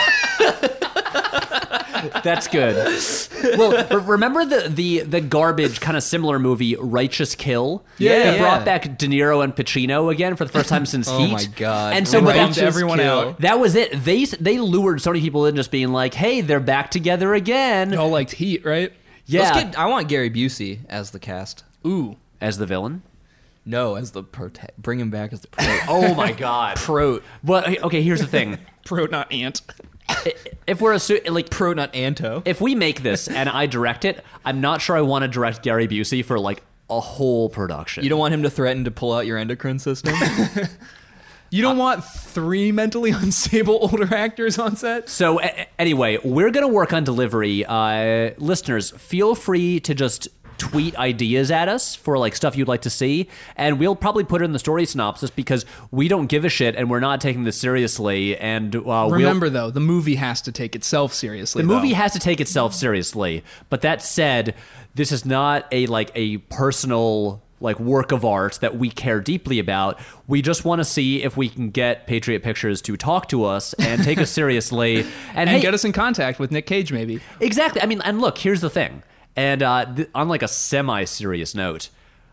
that's good. Well, re- remember the the the garbage kind of similar movie Righteous Kill? Yeah, that yeah. brought back De Niro and Pacino again for the first time since Oh Heat. my God. And so Right. that, Bummed everyone out. that was it. They they lured so many people in, just being like, "Hey, they're back together again." Y'all liked Heat, right? Yeah, Let's get, I want Gary Busey as the cast. Ooh, as the villain. No, as the prota- bring him back as the prota- Oh my god. Prote. Well, okay. Here's the thing. pro not ant. If we're assu- like Prote, not Anto. if we make this and I direct it, I'm not sure I want to direct Gary Busey for like a whole production. You don't want him to threaten to pull out your endocrine system? You don't want three mentally unstable older actors on set. So a- anyway, we're gonna work on delivery. Uh, listeners, feel free to just tweet ideas at us for like stuff you'd like to see, and we'll probably put it in the story synopsis because we don't give a shit and we're not taking this seriously. And uh, we'll- Remember, though, the movie has to take itself seriously. the movie though. has to take itself seriously. But that said, this is not a like a personal like work of art that we care deeply about. We just want to see if we can get Patriot Pictures to talk to us and take us seriously, and, and hey, get us in contact with Nick Cage, maybe. exactly. I mean, and look, here's the thing. And uh, th- on like a semi-serious note,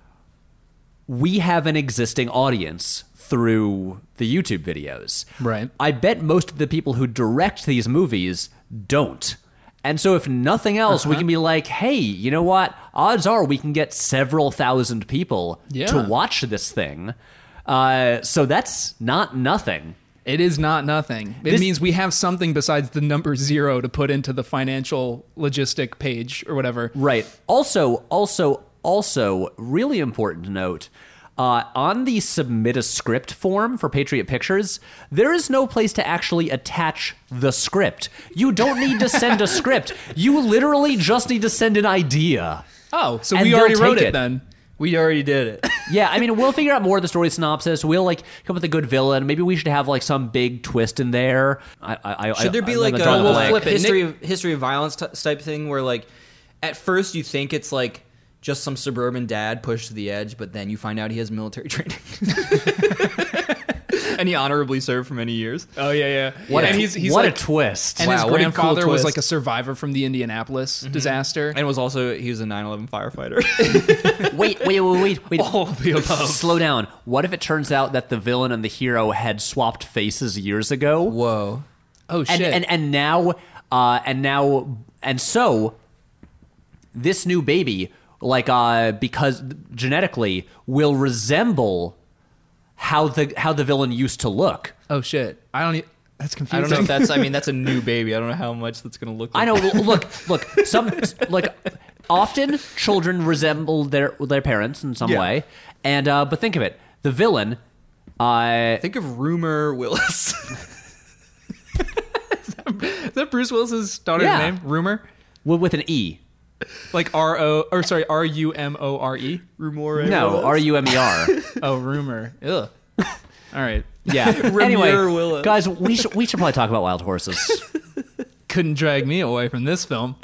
we have an existing audience through the YouTube videos. Right. I bet most of the people who direct these movies don't. And so if nothing else, Uh-huh. we can be like, hey, you know what? Odds are we can get several thousand people Yeah. to watch this thing. Uh, so that's not nothing. It is not nothing. It This- means we have something besides the number zero to put into the financial logistic page or whatever. Right. Also, also, also, really important to note, uh, on the submit a script form for Patriot Pictures, there is no place to actually attach the script. You don't need to send a script. You literally just need to send an idea. Oh, so And we they'll already wrote take it it. then. We already did it. Yeah, I mean, we'll figure out more of the story synopsis. We'll like come up with a good villain. Maybe we should have like some big twist in there. I, I, Should there I, be I'm like gonna a draw the we'll blank. flip it. history of history of violence t- type thing where like at first you think it's like just some suburban dad pushed to the edge, but then you find out he has military training. And he honorably served for many years. Oh yeah, yeah. What, and a, he's, he's what like, a twist. And Wow, his what a cool grandfather was twist. like a survivor from the Indianapolis disaster. And was also, he was a nine eleven firefighter. wait, wait, wait, wait, wait. All of the above. Slow down. What if it turns out that the villain and the hero had swapped faces years ago? Whoa. Oh shit. and, and and now uh and now and so this new baby, like uh because genetically will resemble how the how the villain used to look. oh shit. I don't. E- that's I confusing. don't know if that's, I mean, that's a new baby. I don't know how much that's going to look like. I know. Look, look. Some like often children resemble their their parents in some Yeah. way, and uh but think of it, the villain. Uh, Think of Rumor Willis. Is that Bruce Willis's daughter's Yeah. name? Rumor. with with an E. Like R O or sorry R U M O R E. Rumor. No, R U M E R. Oh, rumor. Ugh. All right. Yeah. Anyway, Willis. guys, we should we should probably talk about Wild Horses. Couldn't drag me away from this film.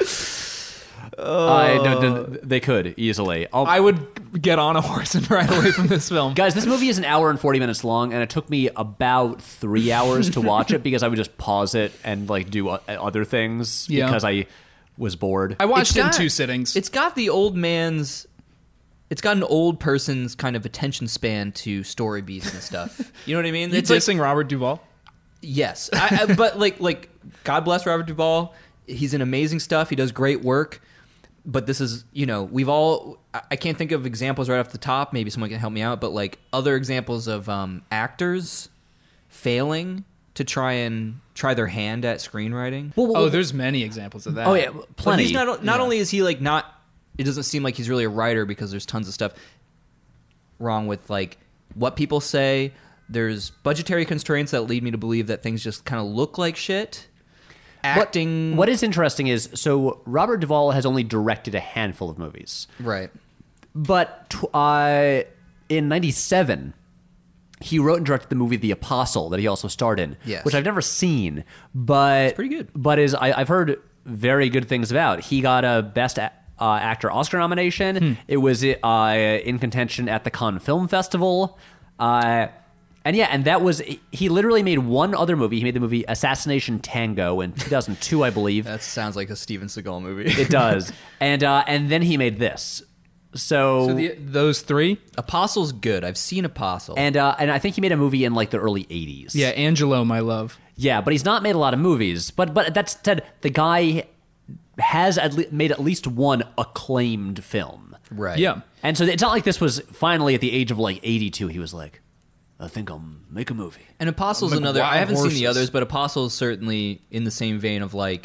Uh, no, no, they could easily. I'll, I would get on a horse and ride away from this film. guys, this movie is an hour and forty minutes long, and it took me about three hours to watch it because I would just pause it and like do o- other things Yeah. because I was bored. I watched It's it in got- two sittings. It's got the old man's. It's got an old person's kind of attention span to story beats and stuff. You know what I mean? you It's like, dissing Robert Duvall? yes, I, I, but like, like, God bless Robert Duvall. He's in amazing stuff. He does great work. But this is, you know, we've all. I I can't think of examples right off the top. Maybe someone can help me out. But like other examples of um, actors failing to try and try their hand at screenwriting. Well, well, Oh, there's many examples of that. oh yeah, But plenty. he's not not Yeah. only is he like not. It doesn't seem like he's really a writer because there's tons of stuff wrong with like what people say. There's budgetary constraints that lead me to believe that things just kind of look like shit. What- Acting. What is interesting is so Robert Duvall has only directed a handful of movies, Right. but tw- uh, in ninety-seven. He wrote and directed the movie The Apostle that he also starred in, Yes. which I've never seen, but It's pretty good. But is I, I've heard very good things about. He got a Best a- uh, Actor Oscar nomination. Hmm. It was uh, in contention at the Cannes Film Festival, uh, and yeah, and that was he literally made one other movie. He made the movie Assassination Tango in two thousand two, I believe. That sounds like a Steven Seagal movie. It does, and uh, and then he made this. So, So the, those three? Apostle's good. I've seen Apostle. and uh, and I think he made a movie in like the early eighties. Yeah, Angelo, my love. Yeah, but he's not made a lot of movies. But but that said, the guy has at le- made at least one acclaimed film. right. Yeah. And so it's not like this was finally at the age of like eighty-two. He was like, I think I'll make a movie. And Apostle's Like another. Wild I haven't seen the Horses. others, but Apostle's certainly in the same vein of like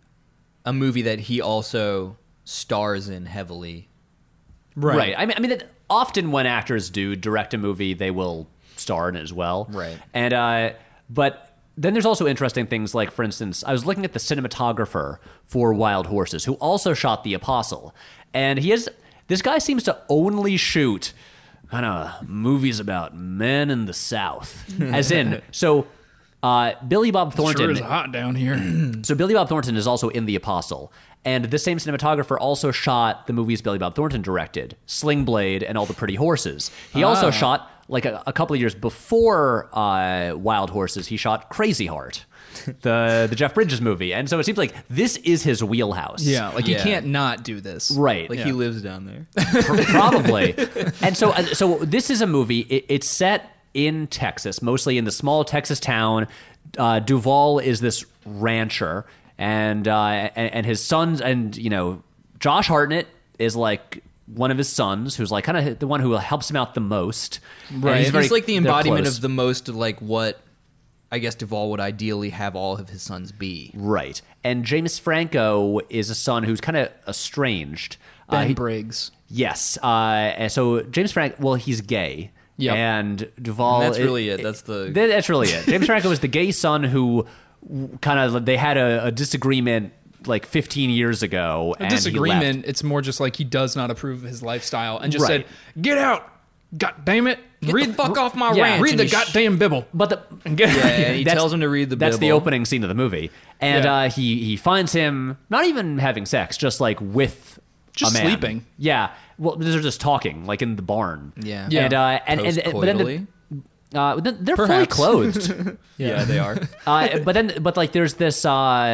a movie that he also stars in heavily. Right. I mean, I mean, that often when actors do direct a movie, they will star in it as well. Right. And uh, but then there's also interesting things like, for instance, I was looking at the cinematographer for Wild Horses, who also shot The Apostle, and he is this guy seems to only shoot kind of movies about men in the South, as in so. Uh, Billy Bob Thornton. Sure is hot down here. So Billy Bob Thornton is also in The Apostle. And this same cinematographer also shot the movies Billy Bob Thornton directed, Sling Blade and All the Pretty Horses. He also shot, like a, a couple of years before uh, Wild Horses, he shot Crazy Heart, the, the Jeff Bridges movie. And so it seems like this is his wheelhouse. Yeah, like you Yeah. can't not do this. Right. Like Yeah. he lives down there. Pr- probably. And so, uh, so this is a movie. It, it's set in Texas, mostly in the small Texas town. Uh, Duvall is this rancher, and, uh, and and his sons, and you know, Josh Hartnett is like one of his sons, who's like kind of the one who helps him out the most. And Right. He's, very- like the they're embodiment close. of the most like what I guess Duvall would ideally have all of his sons be. Right. And James Franco is a son who's kind of estranged. Ben Uh, he- Briggs. Yes. Uh, and so James Franco, well, he's gay. Yep. And Duvall. And that's really it. That's the- That- That's really it. James Franco is the gay son who kind of they had a, a disagreement like fifteen years ago. A and he disagreement. left. It's more just like he does not approve of his lifestyle and just Right. said, "Get out! God damn it! Get the fuck off my yeah, ranch. Read and the he sh- goddamn Bible." But the And get Yeah, and he That's- tells him to read the that's the Bible. opening scene of the movie, and Yeah. uh, he he finds him not even having sex, just like with Just a man. sleeping. Yeah. Well, they're just talking, like in the barn. Yeah. Yeah. And uh, and, and, and but then Post-coitally? the, uh, then they're fully Perhaps. clothed. Yeah, they are. uh, but then, but like, there's this uh,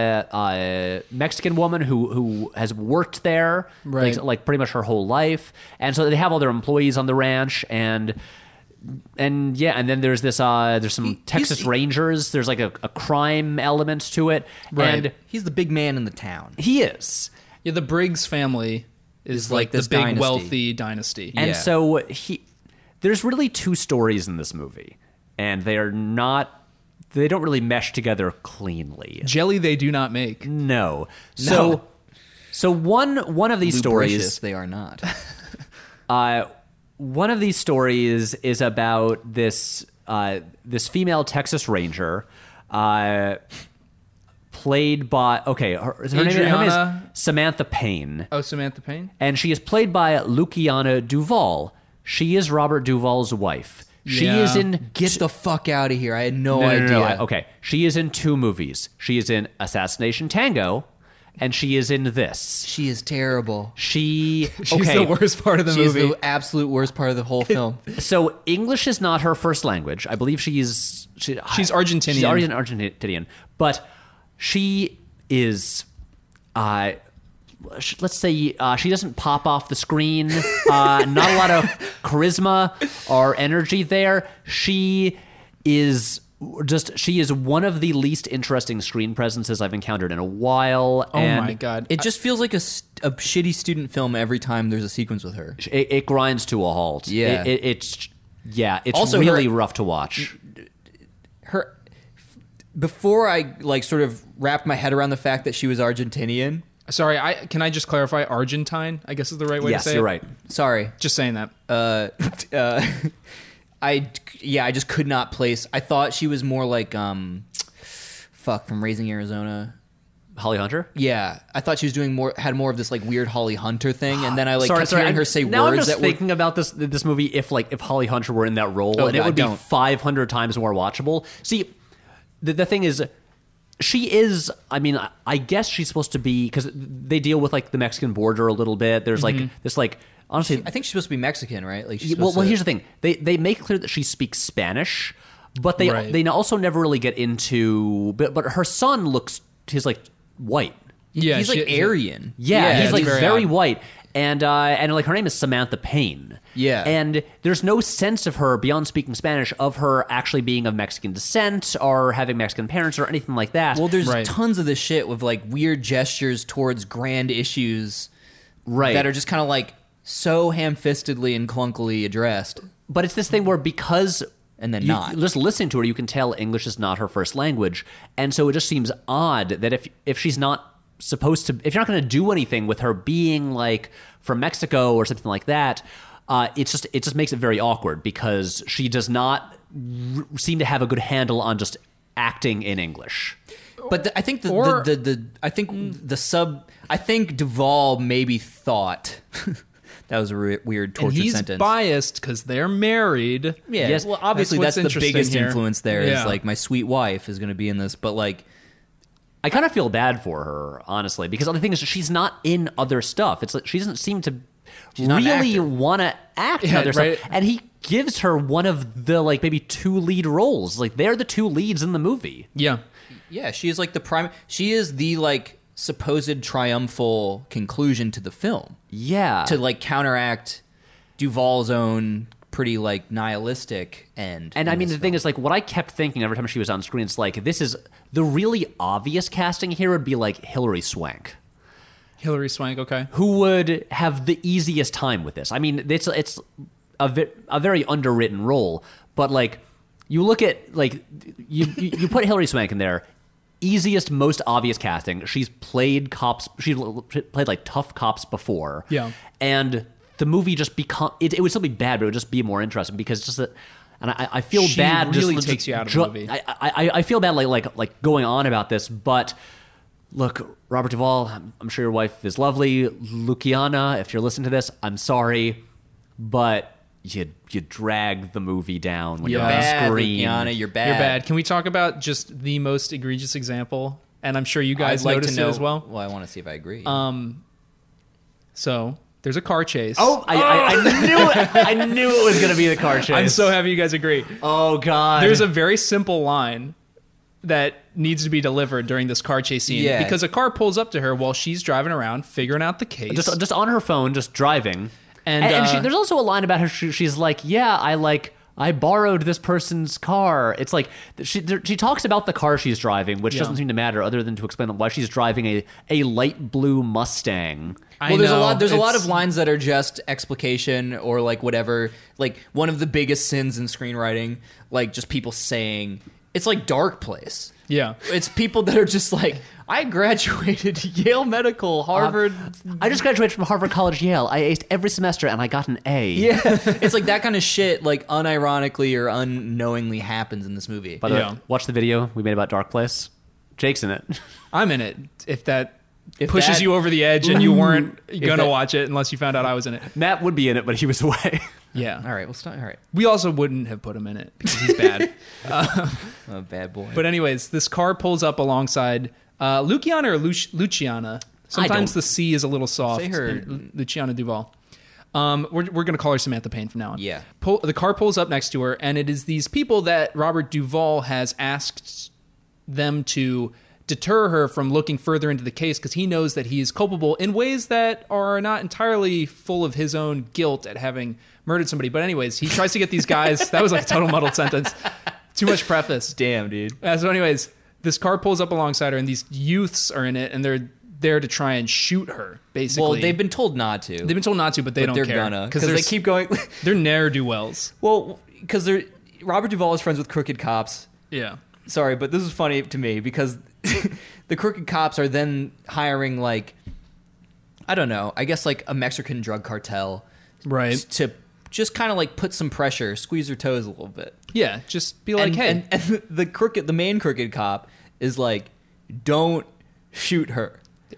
uh, Mexican woman who who has worked there, Right. like, like pretty much her whole life, and so they have all their employees on the ranch, and and yeah, and then there's this uh, there's some He- Texas he's- Rangers. There's like a, a crime element to it, Right. and He's the big man in the town. he is. Yeah, the Briggs family is Is like, like the this big dynasty. wealthy dynasty. And Yeah. so he, there's really two stories in this movie, and they are not, they don't really mesh together cleanly. Jelly they do not make. No. So, No. so one one of these Lubricious, stories, they are not. uh, one of these stories is about this uh, this female Texas Ranger, uh, played by okay, her, her, name, her name Adriana- is Samantha Payne. Oh, Samantha Payne? And she is played by Luciana Duvall. She is Robert Duvall's wife. She Yeah. is in Get the fuck out of here. I had no, no, no, idea. no, no, I- okay. She is in two movies. She is in Assassination Tango, and she is in this. She is terrible. She She's okay. the worst part of the She's movie. the absolute worst part of the whole film. So English is not her first language. I believe she's she, She's Argentinian. She's Argent- Argentinian, but she is. Uh, sh- let's say uh, she doesn't pop off the screen. Uh, not a lot of charisma or energy there. She is just she is one of the least interesting screen presences I've encountered in a while. Oh and my god. It just feels like a, st- a shitty student film every time there's a sequence with her. It, it grinds to a halt. Yeah. It, it, it's yeah. It's Also, her- really rough to watch. Her before I like sort of wrapped my head around the fact that she was Argentinian. Sorry, I can I just clarify Argentine, I guess is the right way Yes, to say you're it. right. Sorry. Just saying that. Uh, uh, I yeah, I just could not place. I thought she was more like um, fuck from Raising Arizona. Holly Hunter. Yeah, I thought she was doing more, had more of this like weird Holly Hunter thing, and then I like sorry, kept sorry. hearing I'm- her say now I'm words just that were. thinking about this this movie. If like if Holly Hunter were in that role, Oh, and it God, would be don't. five hundred times more watchable. See, the the thing is, she is. I mean, I, I guess she's supposed to be because they deal with like the Mexican border a little bit. There's like this like honestly. I think she's supposed to be Mexican, right? Like, she's well, supposed well, to- here's the thing. They they make clear that she speaks Spanish, but they Right. they also never really get into. But but her son looks he's like white. Yeah, he's like she- Aryan. Yeah, he's it's like very very, odd. white, and uh, and like her name is Samantha Payne. Yeah. and there's no sense of her beyond speaking Spanish of her actually being of Mexican descent or having Mexican parents or anything like that. Well, there's Right. tons of this shit with like weird gestures towards grand issues right, that are just kind of like so ham-fistedly and clunkily addressed. but it's this thing where because And then you, not. just listening to her, you can tell English is not her first language, and so it just seems odd that if if she's not supposed to, if you're not going to do anything with her being like from Mexico or something like that, uh, it's just it just makes it very awkward because she does not r- seem to have a good handle on just acting in English. But the, I think the, Or- the, the, the I think the sub I think Duvall maybe thought that was a re- weird And tortured he's sentence. biased because they're married. Yeah, Yes, well, obviously that's that's, what's the interesting biggest here. influence there is Yeah. like my sweet wife is going to be in this, but like I kind of feel bad for her, honestly, because the thing is, she's not in other stuff. It's like she doesn't seem to not an really actor. want to act in Yeah, other right. stuff. And he gives her one of the like maybe two lead roles. Like they're the two leads in the movie. Yeah. yeah, she is like the prime. She is the like supposed triumphal conclusion to the film Yeah, to like counteract Duvall's own pretty like nihilistic end. and I mean the thing is, like, what I kept thinking every time she was on screen, it's like this is the really obvious casting here would be like Hilary Swank, Hillary Swank, okay. who would have the easiest time with this. I mean, it's it's a ve- a very underwritten role, but like you look at like you you, you put Hilary Swank in there, easiest, most obvious casting. She's played cops. She's played like tough cops before. Yeah. and the movie just become it, it would still be bad, but it would just be more interesting because just that. And I, I feel She bad. really just, takes just you out of ju- the movie. I, I I feel bad like like like going on about this, but look, Robert Duvall, I'm, I'm sure your wife is lovely. Luciana, if you're listening to this, I'm sorry, but you you drag the movie down when Yeah. you're on bad, screen. Luciana, you're bad. You're bad. Can we talk about just the most egregious example? And I'm sure you guys I'd like noticed to know it as well. Well, I want to see if I agree. Um, So there's a car chase. Oh, I, I, I knew it. I knew it was going to be the car chase. I'm so happy you guys agree. Oh, God. There's a very simple line that needs to be delivered during this car chase scene Yeah. because a car pulls up to her while she's driving around figuring out the case. Just, just on her phone, just driving. And, And, and she, uh, there's also a line about her. She, she's like, yeah, I like... I borrowed this person's car. It's like she there, she talks about the car she's driving, which Yeah. doesn't seem to matter other than to explain why she's driving a, a light blue Mustang. I Well, there's a know, lot. There's a lot it's- of lines that are just explication or like whatever. Like one of the biggest sins in screenwriting, like just people saying it's like Dark Place. Yeah. It's people that are just like, I graduated Yale Medical, Harvard. I just graduated from Harvard College, Yale. I aced every semester and I got an A. yeah, it's like that kind of shit. Like unironically or unknowingly happens in this movie. By the Yeah. way, watch the video we made about Dark Place. Jake's in it. I'm in it. If that If pushes that- you over the edge and you weren't gonna that- watch it unless you found out I was in it. Matt would be in it, but he was away. Yeah. All right, we'll start. All right, We also wouldn't have put him in it because he's bad. oh, bad boy. But anyways, this car pulls up alongside uh, Luciana or Luc- Luciana. Sometimes don't- the C is a little soft. Say her- and Lu- Luciana Duval. Um, we're we're going to call her Samantha Payne from now on. Yeah. Pull, the car pulls up next to her, and it is these people that Robert Duvall has asked them to deter her from looking further into the case because he knows that he is culpable in ways that are not entirely full of his own guilt at having murdered somebody. But anyways, he tries to get these guys. That was like a total muddled sentence. Too much preface. Damn, dude. Uh, so anyways, this car pulls up alongside her, and these youths are in it, and they're there to try and shoot her, basically. Well, they've been told not to. They've been told not to, but they but don't they're care. gonna because they're, they keep going. they're ne'er-do-wells. well, because they're Robert Duvall is friends with crooked cops. Yeah. Sorry, but this is funny to me because the crooked cops are then hiring like I don't know, I guess like a Mexican drug cartel Right. to just kind of like put some pressure, squeeze their toes a little bit. Yeah, just be like, and, hey. and, and the crooked, the main crooked cop is like, don't shoot her,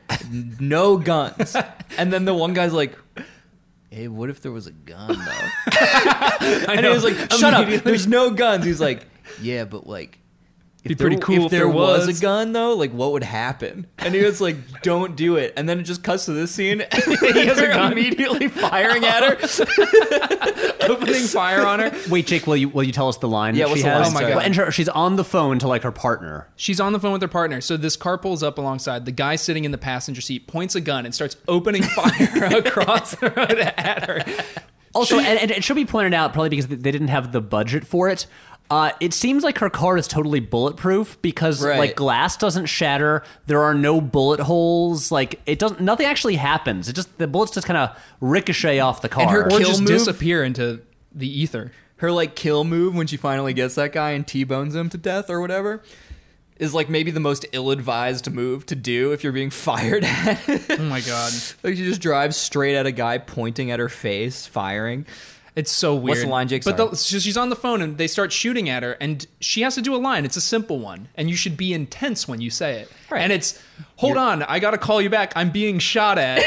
no guns. And then the one guy's like, hey, what if there was a gun though? And he was like, shut up, there's no guns. He's like, yeah, but like, if Be pretty there, cool if if there there was. was. a gun though, like what would happen? And he was like, don't do it. And then it just cuts to this scene and he has immediately firing at her. Opening fire on her. Wait, Jake, will you will you tell us the line Yeah, that what's she the has? line? Oh my God. Well, and her, she's on the phone to like her partner. She's on the phone with her partner. So this car pulls up alongside. The guy sitting in the passenger seat points a gun and starts opening fire across the road at her. Also, and, and it should be pointed out, probably because they didn't have the budget for it. Uh, it seems like her car is totally bulletproof because Right. like glass doesn't shatter. There are no bullet holes. Like it doesn't. Nothing actually happens. It just the bullets just kind of ricochet off the car. her Or Kill just move? disappear into the ether. Her like kill move when she finally gets that guy and T-bones him to death or whatever is like maybe the most ill-advised move to do if you're being fired at. Oh my God. Like she just drives straight at a guy pointing at her face, firing. It's so weird. What's the line, Jake? But Sorry. the, so she's on the phone and they start shooting at her, and she has to do a line. It's a simple one, and you should be intense when you say it. Right. And it's, hold on, I gotta call you back. I'm being shot at.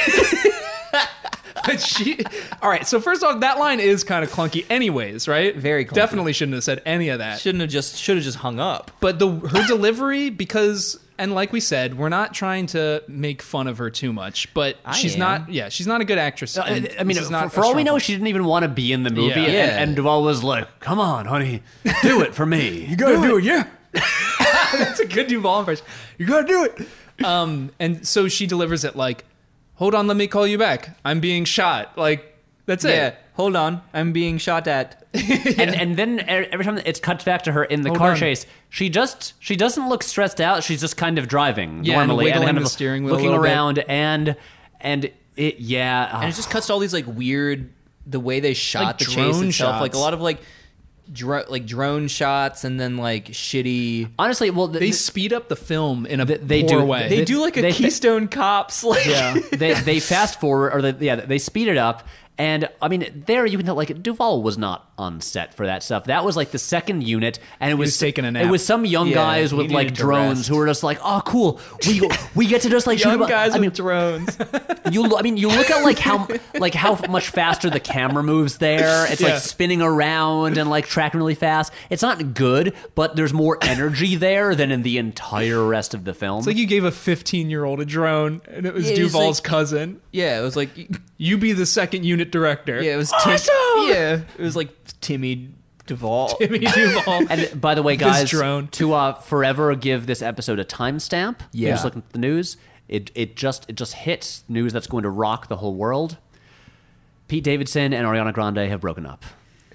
But she, all right. So first off, that line is kind of clunky, anyways, right? Very clunky. Definitely shouldn't have said any of that. Shouldn't have just should have just hung up. But the her delivery, because and like we said, we're not trying to make fun of her too much, but I she's am. not. Yeah, she's not a good actress. I and I mean, this is for, not for a all we strong know, point. she didn't even want to be in the movie. Yeah. And, Yeah. and Duvall was like, "Come on, honey, do it for me. You gotta do it, yeah. That's a good Duvall impression. You gotta do it. Um, and so she delivers it like, "Hold on, let me call you back. I'm being shot." Like that's it. Yeah, hold on, I'm being shot at. And and then e- every time it cuts back to her in the Hold car on. chase, she just she doesn't look stressed out. She's just kind of driving Yeah, and normally wiggling kind the of steering wheel a looking little bit. around and and it yeah. And it just cuts to all these like weird the way they shot Like the chase drone itself, like a shots. lot of like dro- like drone shots and then like shitty. honestly, well, They they speed up the film in a they poor do- way. They, They- do like a they- Keystone Cops like yeah. they they fast forward or they, yeah they speed it up And I mean, there you can tell like Duvall was not on set for that stuff. That was like the second unit, and it was, was taking a nap. It was some young Yeah, guys he with like needed to drones rest. who were just like, oh, cool, we we get to just like shoot Young about- guys I mean, with drones. you I mean you look at like how like how much faster the camera moves there. It's Yeah. like spinning around and like tracking really fast. It's not good, but there's more energy there than in the entire rest of the film. It's like you gave a fifteen-year-old a drone, and it was Yeah, it's Duvall's like- cousin. Yeah, it was like You be the second unit director. yeah, it was Tim, Awesome! yeah, it was like Timmy Duvall. Timmy Duvall. And by the way, guys, drone. to uh, forever give this episode a timestamp. Yeah. Just looking at the news, it it just it just hits news that's going to rock the whole world. Pete Davidson and Ariana Grande have broken up.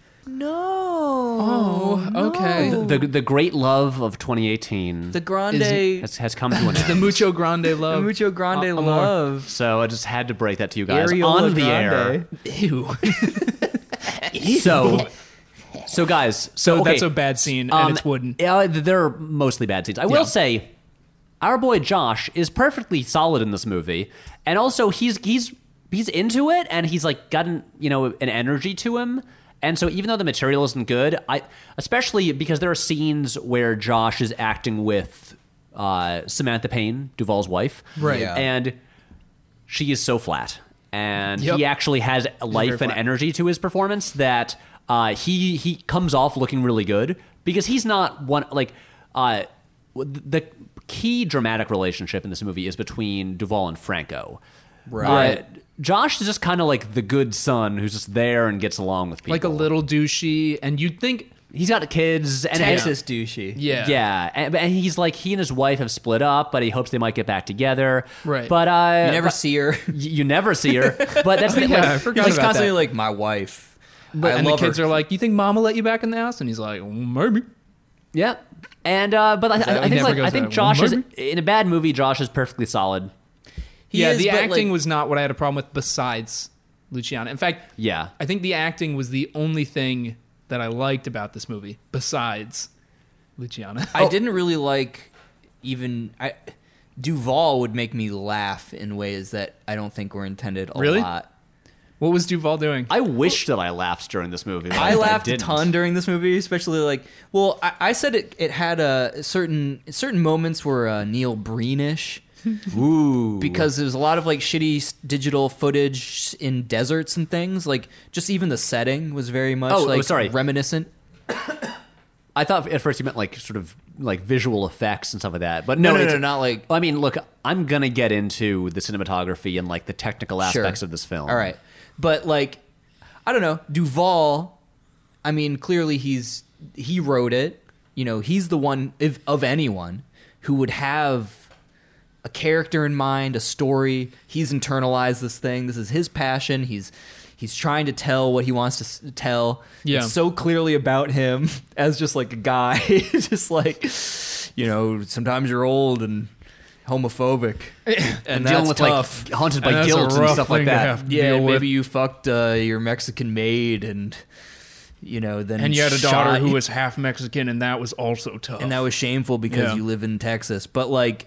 No. Oh, okay. The the great love of twenty eighteen The Grande, has, has come to an The end. Mucho Grande the love. Mucho Grande Uh, amor. love. So I just had to break that to you guys Areola on the Grande. air. So, so guys, So okay, that's a bad scene, and um, it's wooden. Yeah, they're mostly bad scenes. I will Yeah. say, our boy Josh is perfectly solid in this movie, and also he's he's he's into it, and he's like gotten you know an energy to him. And so even though the material isn't good, I especially because there are scenes where Josh is acting with uh, Samantha Payne, Duvall's wife, Right. Yeah. and she is so flat, and Yep. he actually has a life and flat. energy to his performance that uh, he he comes off looking really good because he's not one like uh, the key dramatic relationship in this movie is between Duvall and Franco. Right. Uh, Josh is just kind of like the good son who's just there and gets along with people. Like a little douchey, and you'd think, He's got kids and Texas douchey. yeah, yeah, and, and he's like he and his wife have split up, but he hopes they might get back together. Right. But uh, You never but- see her. y- you never see her. But that's the, Yeah, I like, forgot He's about constantly that. like my wife. But, I and the love kids her. are like, "You think Mom will let you back in the house?" And he's like, well, "Maybe." yeah. And uh, but I, that- I, I he think never like, goes I think that, Josh well, is maybe. in a bad movie. Josh is perfectly solid. He yeah, is, the but, acting like- was not what I had a problem with. Besides Luciana, in fact, Yeah. I think the acting was the only thing that I liked about this movie. Besides Luciana, I didn't really like even I Duvall would make me laugh in ways that I don't think were intended a Really? lot. what was Duvall doing? I wish that I laughed during this movie. but I laughed a didn't. ton during this movie, especially like well, I, I said it it had a certain certain moments were uh, Neil Breenish. Ooh. Because there's a lot of like shitty s- digital footage in deserts and things. Like just even the setting was very much Oh, oh, like sorry. reminiscent. I thought at first you meant like sort of like visual effects and stuff like that. But No, no, no, it's, no, not like I mean, look, I'm gonna get into the cinematography and like the technical Sure. aspects of this film. All right. But like I don't know, Duvall, I mean, clearly he's he wrote it. You know, he's the one if, of anyone who would have a character in mind, a story. He's internalized this thing. This is his passion. He's he's trying to tell what he wants to s- tell. Yeah. It's so clearly about him as just like a guy, just like you know, sometimes you're old and homophobic, and, And that's dealing with tough. like haunted by And that's a guilt and rough stuff like thing to that. have to Yeah, deal with. maybe you fucked uh, your Mexican maid, and you know, then And you had a daughter shot- who was half Mexican, and that was also tough. and that was shameful because Yeah. you live in Texas. But like,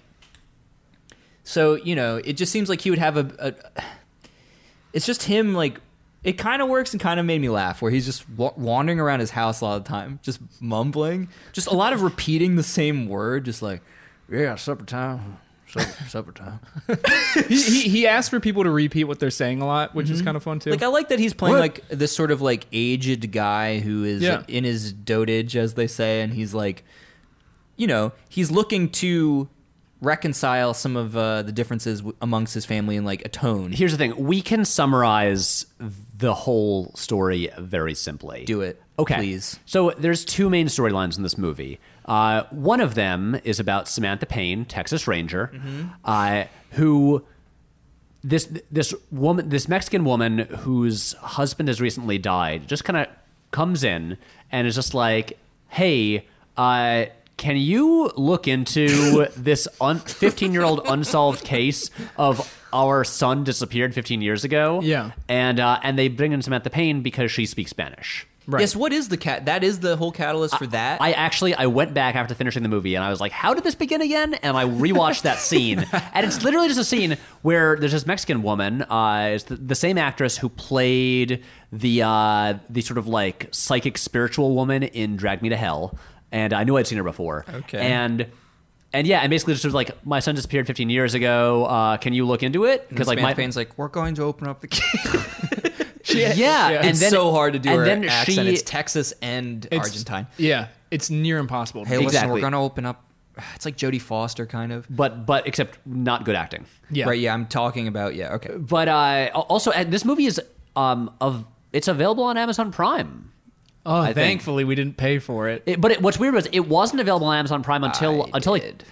so you know, it just seems like he would have a. a it's just him, like it kind of works and kind of made me laugh, where he's just wa- wandering around his house a lot of the time, just mumbling, just a lot of repeating the same word, just like, yeah, supper time. Supper, supper time. he, he he asked for people to repeat what they're saying a lot, which is kind of fun too. Like I like that he's playing What? like this sort of like aged guy who is Yeah. in his dotage, as they say, and he's like, you know, he's looking to reconcile some of uh, the differences w- amongst his family and like atone. Here's the thing: we can summarize the whole story very simply. Do it, Okay. please. So there's two main storylines in this movie. Uh, one of them is about Samantha Payne, Texas Ranger, Mm-hmm. uh, who this this woman, this Mexican woman whose husband has recently died, just kind of comes in and is just like, "Hey, uh, can you look into this fifteen-year-old unsolved case of our son disappeared fifteen years ago?" Yeah. and uh, and they bring in Samantha Payne because she speaks Spanish. Right. Yes, what is the cat? That is the whole catalyst for that? I actually I went back after finishing the movie and I was like, how did this begin again? And I rewatched that scene, and it's literally just a scene where there's this Mexican woman, uh, it's the, the same actress who played the uh, the sort of like psychic spiritual woman in Drag Me to Hell, and I knew I'd seen her before. Okay. And and yeah, and basically just was like, my son disappeared fifteen years ago. Uh, can you look into it? Because like Samantha my Payne's like, we're going to open up the key. yeah, Yeah. and It's then so hard to do and her then accent. she- It's Texas and It's- Argentine. Yeah, it's near impossible. Hey, listen, Exactly. we're going to open up. It's like Jodie Foster, kind of. but but except not good acting. yeah. Right, yeah, I'm talking about, yeah, okay. But uh, also, uh, this movie is um of it's available on Amazon Prime. Oh, I think. thankfully we didn't pay for it. It, but it, what's weird was it wasn't available on Amazon Prime until I until like did.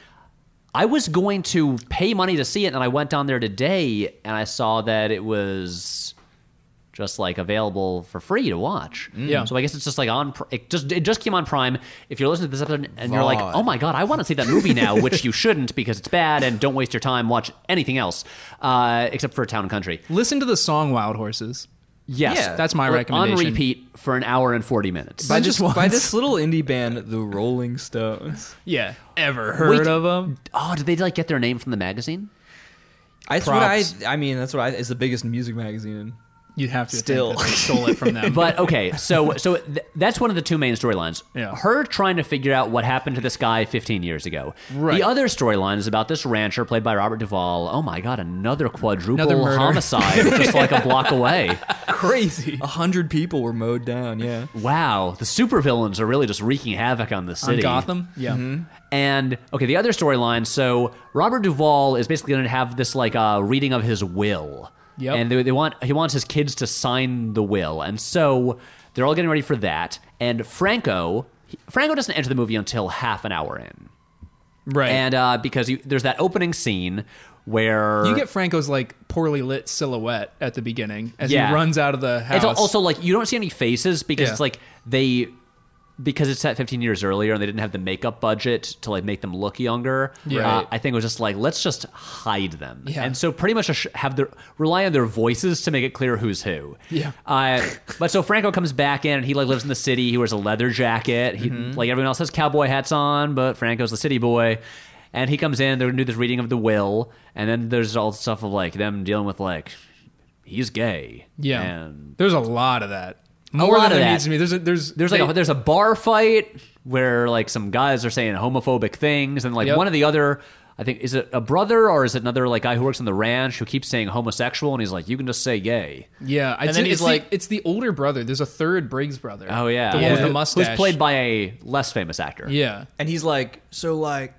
I was going to pay money to see it, and I went down there today, and I saw that it was just like available for free to watch. Yeah. So I guess it's just like on. Pr- It just it just came on Prime. If you're listening to this episode and you're like, V O D. oh my god, I want to see that movie now, which you shouldn't because it's bad, and don't waste your time. Watch anything else uh, except for Town and Country. Listen to the song Wild Horses. Yes, Yeah. That's my Like, recommendation. on repeat for an hour and forty minutes. By just this, by once. this little indie band, the Rolling Stones. Yeah. Ever heard Wait. of them? Oh, did they like get their name from the magazine? That's what I, Props. I mean, that's what I, it's the biggest music magazine. You'd have to Still. think that they stole it from them. But okay, so so th- that's one of the two main storylines. Yeah. Her trying to figure out what happened to this guy fifteen years ago. Right. The other storyline is about this rancher played by Robert Duvall. Oh my god, another quadruple Another murder. homicide just like a block away. crazy. A hundred people were mowed down, yeah. Wow, the supervillains are really just wreaking havoc on the On city. Gotham? Yeah. And okay, the other storyline. So Robert Duvall is basically going to have this like uh, reading of his will. Yep. And they, they want he wants his kids to sign the will, and so they're all getting ready for that. And Franco, he, Franco doesn't enter the movie until half an hour in, Right. and uh, because you, there's that opening scene where you get Franco's like poorly lit silhouette at the beginning as Yeah. he runs out of the house. It's also like you don't see any faces because Yeah. it's like they because it's set fifteen years earlier and they didn't have the makeup budget to like make them look younger. Yeah. Uh, I think it was just like let's just hide them, Yeah. and so pretty much just have their rely on their voices to make it clear who's who. Yeah. Uh, but so Franco comes back in and he like lives in the city. He wears a leather jacket. He like everyone else has cowboy hats on, but Franco's the city boy. And he comes in. They're gonna do this reading of the will, and then there's all the stuff of like them dealing with like he's gay. yeah. and There's a lot of that. More lot than of there that. needs to be. There's a, there's There's like they- a, there's a bar fight where like some guys are saying homophobic things, and like Yep. one of the other, I think, is it a brother or is it another like guy who works on the ranch who keeps saying homosexual, and he's like, you can just say gay. yeah. And It's, then it's he's the- like- it's the older brother. There's a third Briggs brother. Oh yeah, the one Yeah. with the Who- mustache. who's played by a less famous actor. Yeah. And he's like, so like,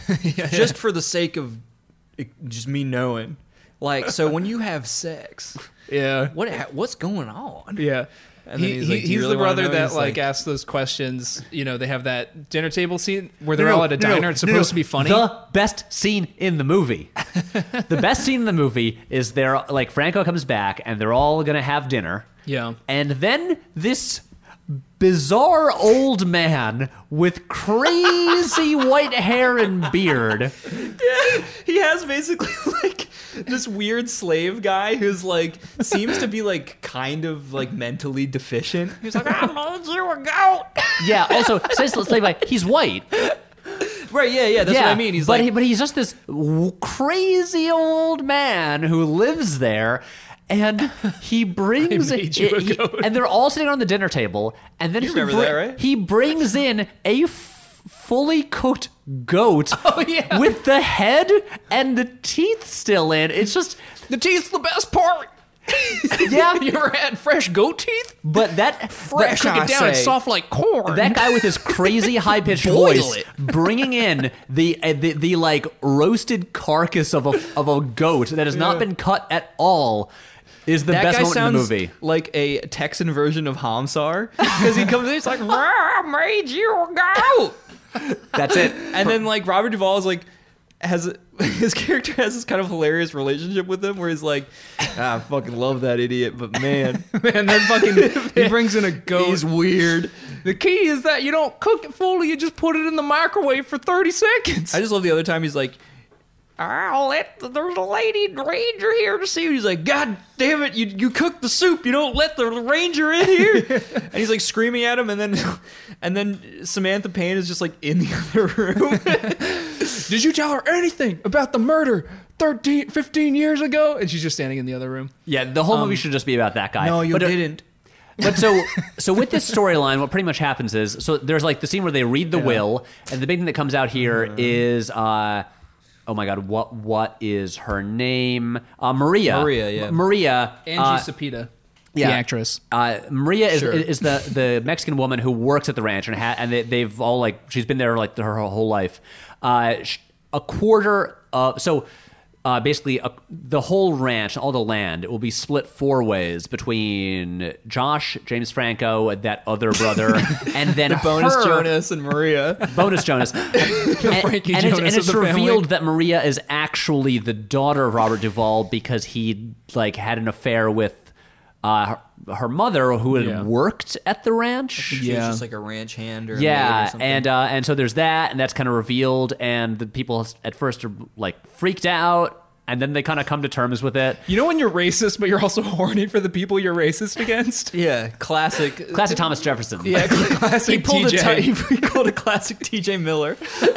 just for the sake of it, just me knowing, like, so when you have sex, Yeah. what ha- what's going on? Yeah. And then He, he's he- like, "Do you he's really the wanna brother know?" that He's like, like- asks those questions. You know, they have that dinner table scene where they're No, all at a no, no, diner. It's no, supposed no. to be funny. The best scene in the movie. The best scene in the movie is they're like Franco comes back and they're all gonna have dinner. Yeah. And then this bizarre old man with crazy white hair and beard. Yeah, he has basically like this weird slave guy who's like seems to be like kind of like mentally deficient. He's like, I made you a goat. Yeah, also says slave like he's white. Right? Yeah, yeah. That's yeah, what I mean. He's but like, he, but he's just this w- crazy old man who lives there. And he brings I made you a he- goat. and they're all sitting on the dinner table, and then You he, remember that, right? he brings in a f- fully cooked goat Oh, yeah. with the head and the teeth still in. It's just The teeth's the best part. yeah, You ever had fresh goat teeth? but that Fresh, Cook I it down. It's say. soft like corn. that guy with his crazy high pitched Boil voice, it. bringing in the, uh, the the like roasted carcass of a of a goat that has not Yeah. been cut at all, is the that best guy moment sounds in the movie. like a Texan version of Hamsar because he comes in, he's like, I made you a goat. That's it. And then like Robert Duvall is like has his character has this kind of hilarious relationship with him where he's like, ah, I fucking love that idiot, but man, Man, then fucking he brings in a goat. he's weird. The key is that you don't cook it fully. You just put it in the microwave for thirty seconds. I just love the other time he's like, I'll let the, there's a lady ranger here to see you. He's like, God damn it, you you cooked the soup. You don't let the ranger in here. And he's like screaming at him, and then and then Samantha Payne is just like in the other room. Did you tell her anything about the murder thirteen, fifteen years ago? And she's just standing in the other room. Yeah, the whole movie should just be about that guy. No, you But, uh, didn't. But so, so with this storyline, what pretty much happens is, so there's like the scene where they read the will, and the big thing that comes out here is, uh, oh my god, what what is her name? Uh, Maria. Maria, yeah. M- Maria. Angie uh, Sapita, yeah. the actress. Uh, Maria is, Sure. is the, the Mexican woman who works at the ranch, and ha- and they, they've all like she's been there like her whole life. Uh, sh- a quarter of so. Uh, basically, uh, the whole ranch, all the land, it will be split four ways between Josh, James Franco, that other brother, and then The bonus her, Jonas and Maria. bonus Jonas. and Frankie and, Jonas it's, and of it's the family. revealed that Maria is actually the daughter of Robert Duvall because he like had an affair with uh, her, her mother, who had Yeah. worked at the ranch. She was Yeah. just like a ranch hand or a maid or Yeah, something. and uh, and so there's that, and that's kind of revealed, and the people at first are like freaked out, and then they kind of come to terms with it. You know when you're racist, but you're also horny for the people you're racist against? yeah, classic. Classic Thomas Jefferson. Yeah, classic He pulled T J. a t- he pulled a classic T J Miller.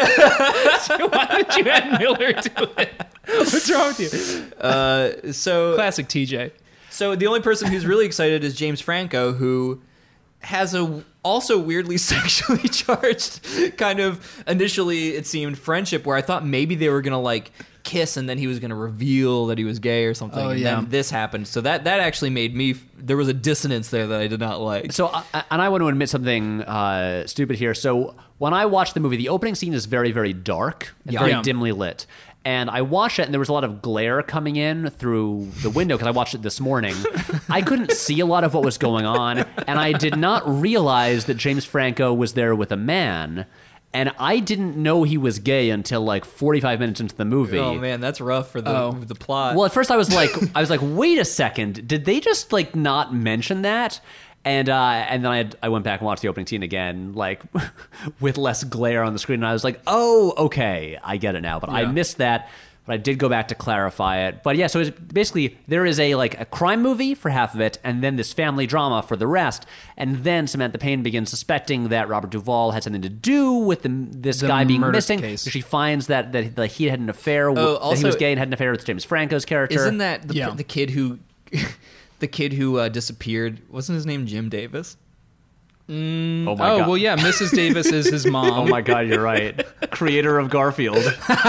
Why did you add Miller to it? What's wrong with you? Uh, so Classic T J. So the only person who's really excited is James Franco, who has a also weirdly sexually charged kind of initially it seemed friendship where I thought maybe they were gonna like kiss and then he was gonna reveal that he was gay or something. Oh, and yeah. then this happened. So that that actually made me there was a dissonance there that I did not like. So, uh, and I want to admit something uh, stupid here. So, when I watched the movie, the opening scene is very, very dark and Yeah. very Yeah. dimly lit. And I watched it, and there was a lot of glare coming in through the window because I watched it this morning. I couldn't see a lot of what was going on, and I did not realize that James Franco was there with a man. And I didn't know he was gay until like forty-five minutes into the movie. Oh man, that's rough for the Oh. the plot. Well, at first I was like, I was like, wait a second, did they just like not mention that? And uh, and then I had, I went back and watched the opening scene again, like with less glare on the screen, and I was like, oh, okay, I get it now. But I Yeah. missed that. But I did go back to clarify it. But yeah, so it's basically there is a like a crime movie for half of it, and then this family drama for the rest. And then Samantha Payne begins suspecting that Robert Duvall had something to do with the, this The guy being murder missing. case. She finds that that, that he had an affair, with, Oh, that he also- was gay and had an affair with James Franco's character. Isn't that the, Yeah. the kid who the kid who uh, disappeared? Wasn't his name Jim Davis? Oh my Oh, god! well, yeah, Missus Davis is his mom. Oh my god, you're right. Creator of Garfield.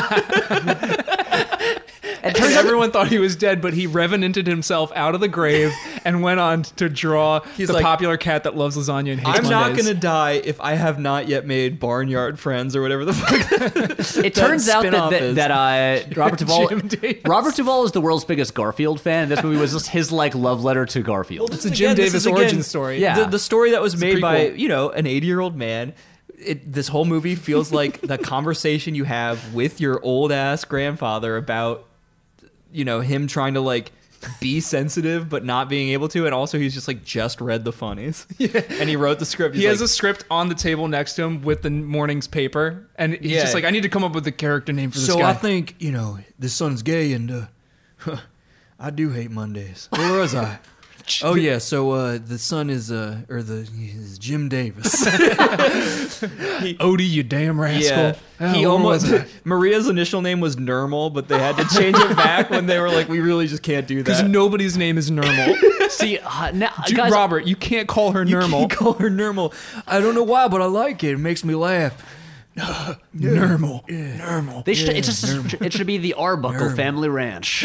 It turns out everyone thought he was dead, but he revenanted himself out of the grave and went on to draw He's the like, popular cat that loves lasagna and hates I'm not Mondays. gonna die if I have not yet made Barnyard Friends or whatever the fuck. It turns out that spin-off that, is. that uh, Robert Duvall, Jim Davis. Robert Duvall is the world's biggest Garfield fan. This movie was just his like love letter to Garfield. It's a Jim Again, this Davis is, again, origin story. Yeah. The, the story that was a made by prequel. you know an eighty year old man. It, this whole movie feels like the conversation you have with your old ass grandfather about you know him trying to like be sensitive but not being able to, and also he's just like just read the funnies and he wrote the script. He He's has like, a script on the table next to him with the morning's paper, and he's Yeah. just like, I need to come up with a character name for this so guy. I think you know this son's gay and uh, I do hate Mondays. Where was I? Oh yeah, so uh, the son is uh, or the is Jim Davis. Odie, you damn rascal. Yeah, Oh, he where almost was I? Maria's initial name was Nermal, but they had to change it back when they were like, we really just can't do Because that. nobody's name is Normal. See, uh, now, Dude, guys, Robert, you can't call her you Normal. can't call her Nermal. I don't know why, but I like it. It makes me laugh. Normal. Normal. they should, it's just it should be the Arbuckle Family Ranch.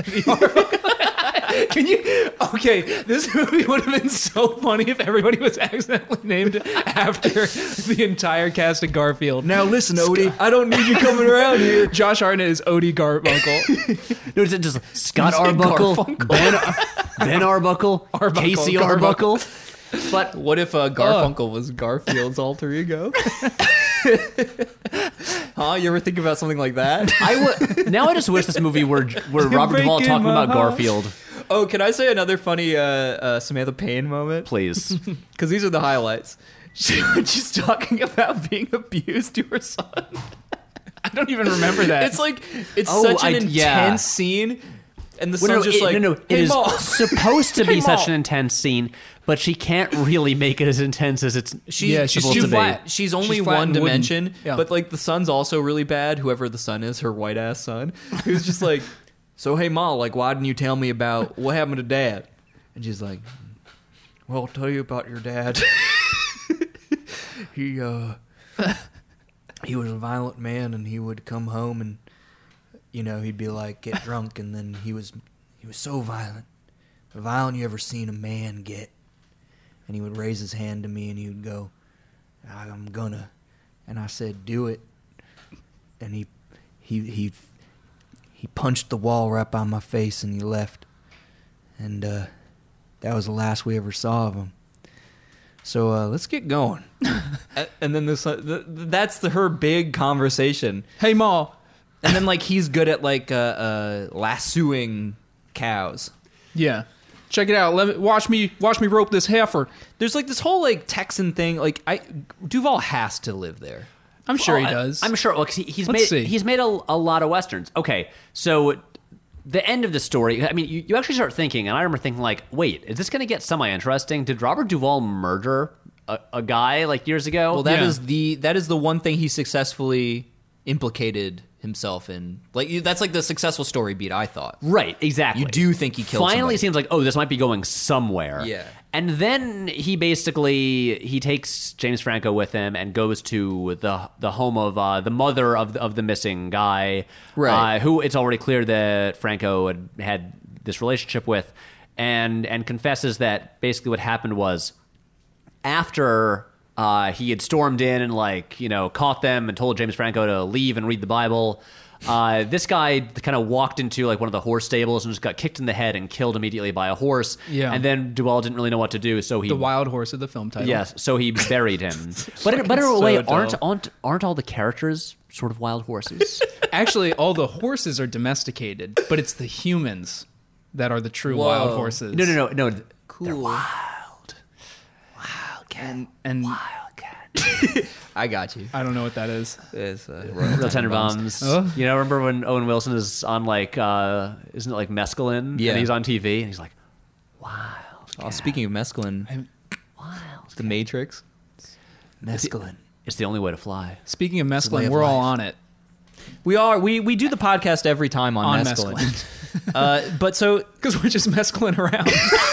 Can you? Okay, this movie would have been so funny if everybody was accidentally named after the entire cast of Garfield. Now listen, Odie, I don't need you coming around here. Josh Hartnett is Odie Garfunkel. No, it's just Scott You said Arbuckle, Garfunkel. Ben, Ben Arbuckle, Arbuckle, Casey Garbuckle. Arbuckle. But What if uh, Garfunkel was Garfield's alter ego? Huh? You ever think about something like that? I would now. I just wish this movie were were Robert Duvall breaking talking my about heart. Garfield. Oh, can I say another funny uh, uh, Samantha Payne moment? Please. Because these are the highlights. She, when she's talking about being abused to her son. don't even remember that. It's like it's Oh, such an I- intense yeah. scene, and the Well, son's no, just it, like, no, no, it "Hey, is Ma." supposed to be Hey, such Ma. an intense scene, but she can't really make it as intense as it's She, Yeah, she's supposed too to be. flat. She's only She's flat one and wooden. dimension, Yeah. but like the son's also really bad. Whoever the son is, her white ass son, who's just like, so hey Ma, like why didn't you tell me about what happened to Dad? And she's like, well, I'll tell you about your dad. he uh, he was a violent man, and he would come home and you know he'd be like get drunk, and then he was he was so violent, the violent you ever seen a man get. And he would raise his hand to me and he would go, I'm gonna. And I said, do it. And he he he he punched the wall right by my face and he left. And uh, that was the last we ever saw of him. So uh, let's get going. A- and then this uh, th- that's the, her big conversation. Hey, Ma. And then like he's good at like uh, uh, lassoing cows. Yeah. Check it out. Let me watch me watch me rope this heifer. There's like this whole like Texan thing. Like I, Duvall has to live there. I'm sure he Oh, I- does. I'm sure. Well, 'cause he, he's Let's made see. he's made a, a lot of westerns. Okay, so the end of the story. I mean, you, you actually start thinking, and I remember thinking, like, wait, is this going to get semi-interesting? Did Robert Duvall murder a, a guy like years ago? Well, that is Yeah. the that is the one thing he successfully implicated himself in. Like you- that's like the successful story beat. I thought. Right, exactly. You do think he killed Finally, somebody. it seems like, oh, this might be going somewhere. Yeah. And then he basically he takes James Franco with him and goes to the the home of uh, the mother of the, of the missing guy, Right. Uh, who it's already clear that Franco had had this relationship with, and and confesses that basically what happened was after uh, he had stormed in and like you know caught them and told James Franco to leave and read the Bible. Uh, this guy kind of walked into like one of the horse stables and just got kicked in the head and killed immediately by a horse. Yeah. And then Duvall didn't really know what to do, so he the wild horse of the film title. yes, so he buried him. But in, but in a so way, dumb. aren't aren't aren't all the characters sort of wild horses? Actually, all the horses are domesticated, but it's the humans that are the true Whoa. wild horses. no, no, no, no. Cool. They're wild. Wildcat. And, and Wildcat. I got you. I don't know what that is. It's, uh, Real Tenenbaums. Oh. You know, remember when Owen Wilson is on like, uh, isn't it like mescaline? Yeah. And he's on T V and he's like, wild. Oh, speaking of mescaline, I'm- Wild. The Matrix. Mescaline. It's the only way to fly. Speaking of way mescaline, of we're all life. on it. We are we we do the podcast every time on, On mescaline. mescaline. uh, but so Because we're just mescaline around.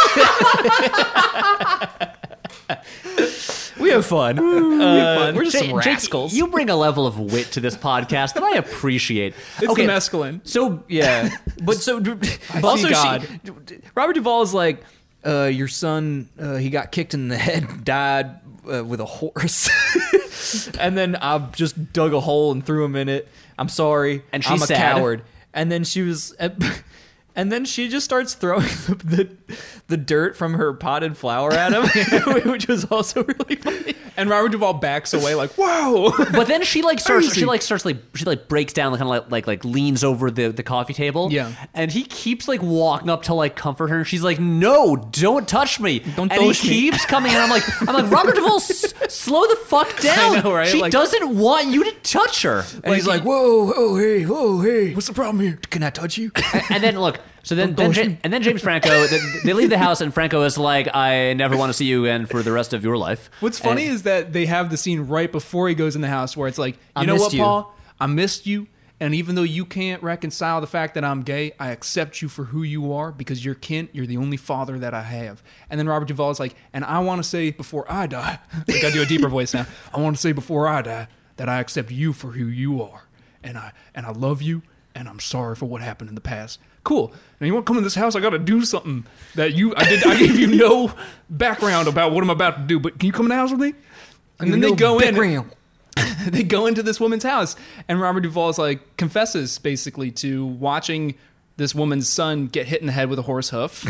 we have fun. Uh, we're just Jake- some Jake, rascals. you bring a level of wit to this podcast that I appreciate. It's okay, the mescaline. So yeah, but so also see God. She, Robert Duvall is like, uh, your son, uh, he got kicked in the head, died uh, with a horse, and then I just dug a hole and threw him in it. I'm sorry, And she's I'm a sad. coward. And then she was. And then she just starts throwing the, the the dirt from her potted flower at him, which was also really funny. And Robert Duvall backs away like, whoa. But then she like starts. Crazy. She like starts like she like breaks down, kind of like like like leans over the the coffee table. Yeah. And he keeps like walking up to like comfort her, and she's like, "No, don't touch me." Don't and he touch me. keeps coming, and I'm like, I'm like, Robert Duvall, s- slow the fuck down. I know, right? She Like- doesn't want you to touch her. And he's like, "Whoa, whoa, hey, whoa, hey, What's the problem here? can I touch you?" And then look, so then, then Ja- and then James Franco, they, they leave the house, and Franco is like, "I never want to see you again for the rest of your life." What's funny And- is that they have the scene right before he goes in the house where it's like, you I know missed what, you. Paul? I missed you. And even though you can't reconcile the fact that I'm gay, I accept you for who you are because you're Kent. You're the only father that I have. And then Robert Duvall is like, and I want to say before I die, like I do a deeper voice now. I want to say before I die that I accept you for who you are, and I and I love you, and I'm sorry for what happened in the past. Cool. Now you want to come in this house? I got to do something that you I did. I gave you no background about what I'm about to do, but can you come in the house with me? And then they go in. They go into this woman's house, and Robert Duvall is like confesses basically to watching this woman's son get hit in the head with a horse hoof,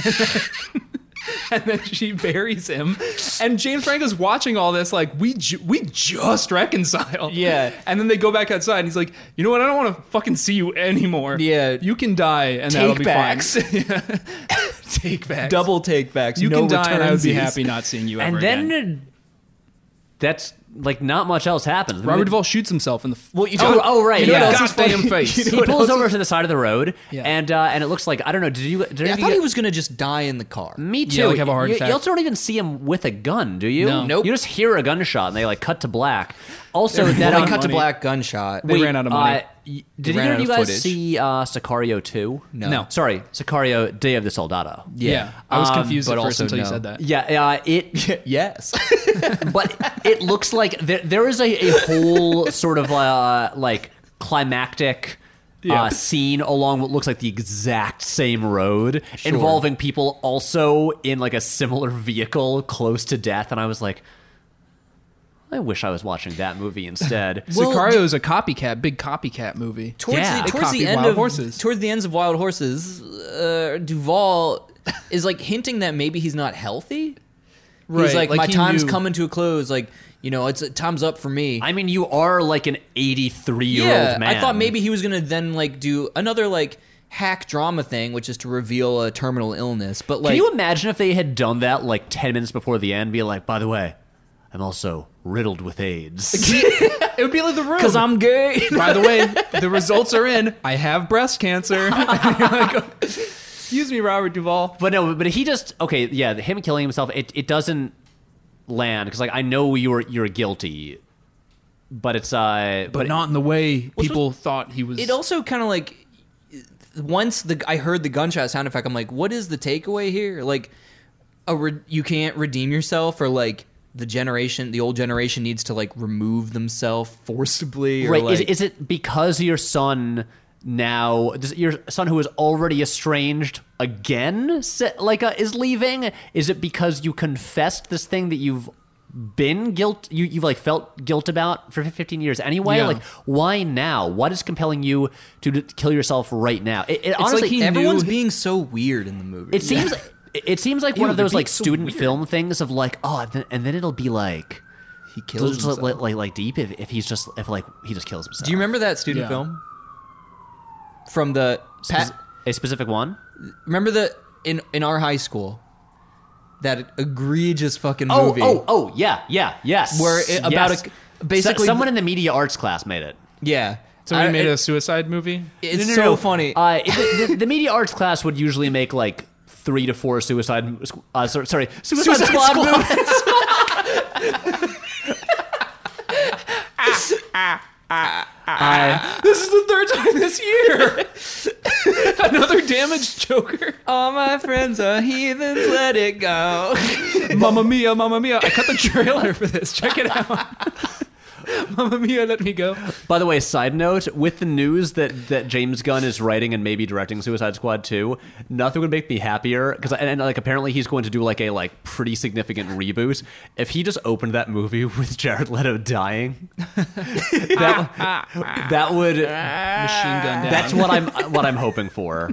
and then she buries him. And James Franco's watching all this like we ju- we just reconciled, Yeah. And then they go back outside, and he's like, you know what? I don't want to fucking see you anymore. Yeah. you can die, and that'll be backs. fine. Yeah. Take backs. Double take backs. You no can die, and I would be returnsies. happy not seeing you ever and then again. that's like not much else happens. Robert Duvall shoots himself in the. Well, you Oh, oh, right. in the Yeah. goddamn face. You know He what pulls else over is- to the side of the road, Yeah. and uh, and it looks like I don't know. Did you? Did Yeah, I any of thought you- he was gonna just die in the car. Me too. Yeah, like have a heart you, attack. you also don't even see him with a gun, do you? No. Nope. You just hear a gunshot, and they like cut to black. Also, They that Well, um, they cut to money. black gunshot. They ran out of money. Uh, y- did ran either out of you of guys footage. see uh, Sicario two? No. No. Sorry, Sicario: Day of the Soldado. Yeah, I was Um, confused but at first also until you no. said that. Yeah, uh, it. Yes. But it looks like there, there is a, a whole sort of uh, like climactic Yeah. uh, scene along what looks like the exact same road involving people also in like a similar vehicle close to death, and I was like, I wish I was watching that movie instead. Well, Sicario is a copycat, big copycat movie. towards Yeah. the, They towards copied the end Wild of Horses. towards the ends of Wild Horses, uh, Duvall is like hinting that maybe he's not healthy. He's Right, like, like my he time's knew- coming to a close. Like, you know, it's time's up for me. I mean, you are like an eighty-three year yeah, old man. I thought maybe he was gonna then like do another like hack drama thing, which is to reveal a terminal illness. But like, Can you imagine if they had done that like ten minutes before the end? Be like, by the way, I'm also riddled with AIDS. It would be like The Room. because I'm gay. By the way, the results are in. I have breast cancer. Like, excuse me, Robert Duvall. But no, but he just okay. Yeah, him killing himself. It it doesn't land because like I know you're you're guilty, but it's uh, But not in the way people thought he was. It also kind of like once the I heard the gunshot sound effect, I'm like, what is the takeaway here? Like, a re- you can't redeem yourself, or like the generation, the old generation needs to like remove themselves forcibly, or right. like, is is it because your son now does your son who is already estranged again se- like uh, is leaving? Is it because you confessed this thing that you've been guilt you you've like felt guilt about for fifteen years anyway? Yeah. Like, why now? What is compelling you to d- kill yourself right now? It, it honestly like he everyone's knew- being so weird in the movie. It seems it seems like Ew, one of they're those being like so student weird. film things of like, oh, and then, and then it'll be like he kills just himself. like, like like deep if, if he's just if like he just kills himself. Do you remember that student Yeah. film from the Spec- a specific one? remember the in in our high school that egregious fucking Oh, movie? oh, oh, yeah, yeah, yes. Where it- about Yes. a- basically- So- someone in the media arts class made it. yeah. So he I- made it- a suicide movie. It's No, no, so no. funny. Uh, it- the, the media arts class would usually make like three to four suicide. Uh, sorry, sorry, suicide, Suicide squad, Squad. movies. I- This is the third time this year. Another damaged Joker. All my friends are heathens, let it go. Mamma mia, mamma mia. I cut the trailer for this. Check it out. Mamma mia, let me go. By the way, side note, with the news that, that James Gunn is writing and maybe directing Suicide Squad two, nothing would make me happier because and, and like apparently he's going to do like a like pretty significant reboot. If he just opened that movie with Jared Leto dying, that, that would Machine gun down. that's what I'm what I'm hoping for.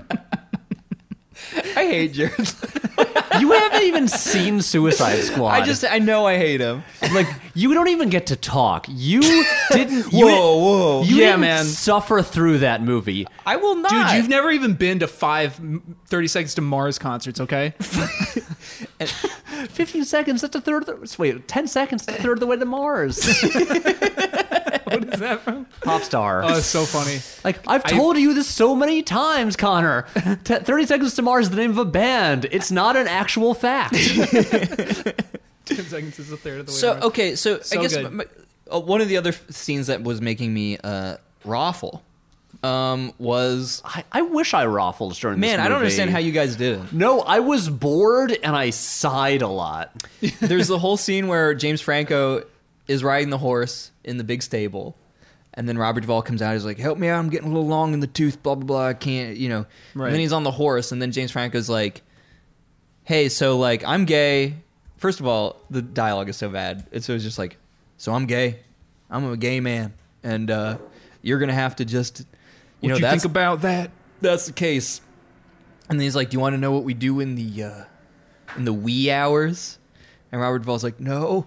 I hate Jared. You haven't even seen Suicide Squad. I just I know I hate him. like you don't even get to talk. You didn't. You Whoa, whoa. You Yeah, didn't man. suffer through that movie. I will not. Dude, you've never even been to five thirty Seconds to Mars concerts, okay? Fifteen seconds. That's a third. Of the, wait, ten seconds. That's a third of the way to Mars. What is that from? Pop star. Oh, it's so funny. like I've told you this so many times, Connor. T- Thirty Seconds to Mars is the name of a band. It's not an actual fact. ten seconds is a third of the way. So around. okay, so, So I guess good. my, my- uh, one of the other f- scenes that was making me uh, raffle um, was I, I wish I raffled during this man. movie. I don't understand how you guys did it. No, I was bored and I sighed a lot. There's the whole scene where James Franco is riding the horse in the big stable, and then Robert Duvall comes out. He's like, "Help me out! I'm getting a little long in the tooth. Blah blah blah. I can't, you know." Right. And then he's on the horse, and then James Franco's like, "Hey, so like I'm gay." First of all, the dialogue is so bad. It's so it's just like, "So I'm gay. I'm a gay man, and uh, you're gonna have to just, you What know, you that's think about that? that's the case." And then he's like, "Do you want to know what we do in the uh, in the wee hours?" And Robert Duvall's like, "No."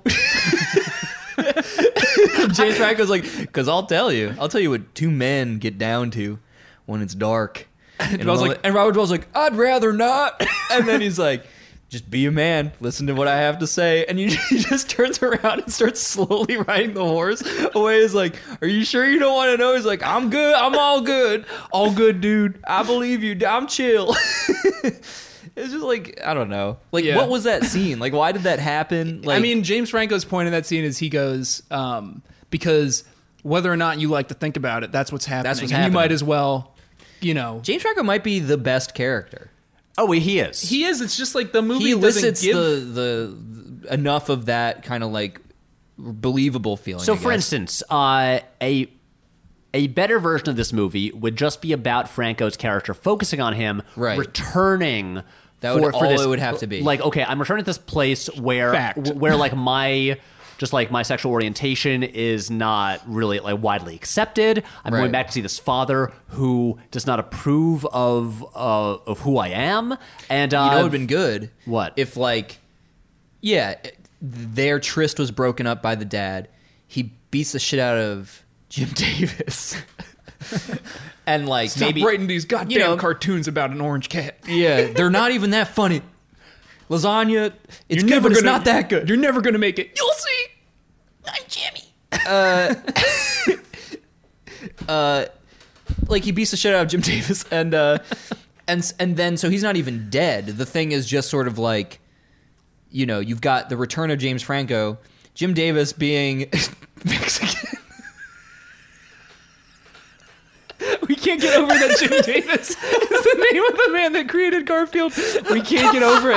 James Franco's like, "Because I'll tell you, I'll tell you what two men get down to when it's dark." And, Duvall's all- like- and Robert Duvall's like, "I'd rather not." And then he's like, just be a man. Listen to what I have to say. And you, he just turns around and starts slowly riding the horse away. He's like, are you sure you don't want to know? He's like, I'm good. I'm all good. All good, dude. I believe you. I'm chill. It's just like, I don't know. Like, Yeah. what was that scene? Like, why did that happen? Like, I mean, James Franco's point in that scene is he goes, um, because whether or not you like to think about it, that's what's happening. That's what's and happening. You might as well, you know. James Franco might be the best character. Oh, he is. He is. It's just like the movie He doesn't elicits give... the, the, the enough of that kind of like believable feeling. So, I for guess. instance, uh, a a better version of this movie would just be about Franco's character, focusing on him Right. returning. That for, would- for all this, it would have to be. Like, okay, I'm returning to this place where Fact. w- where like my just like my sexual orientation is not really like widely accepted. I'm going Right. back to see this father who does not approve of uh, of who I am, and uh, You know, it would have been good. What? If, like, yeah, their tryst was broken up by the dad. He beats the shit out of Jim Davis. And, like, Stop maybe. writing these goddamn you know, cartoons about an orange cat. Yeah, they're not even that funny. Lasagna, it's You're good, never but it's gonna- not that good. You're never going to make it. You'll see. I'm Jimmy. Uh, uh, like he beats the shit out of Jim Davis, and uh, and and then so he's not even dead. The thing is just sort of like, you know, you've got the return of James Franco, Jim Davis being Mexican. We can't get over that Jim Davis is the name of the man that created Garfield. We can't get over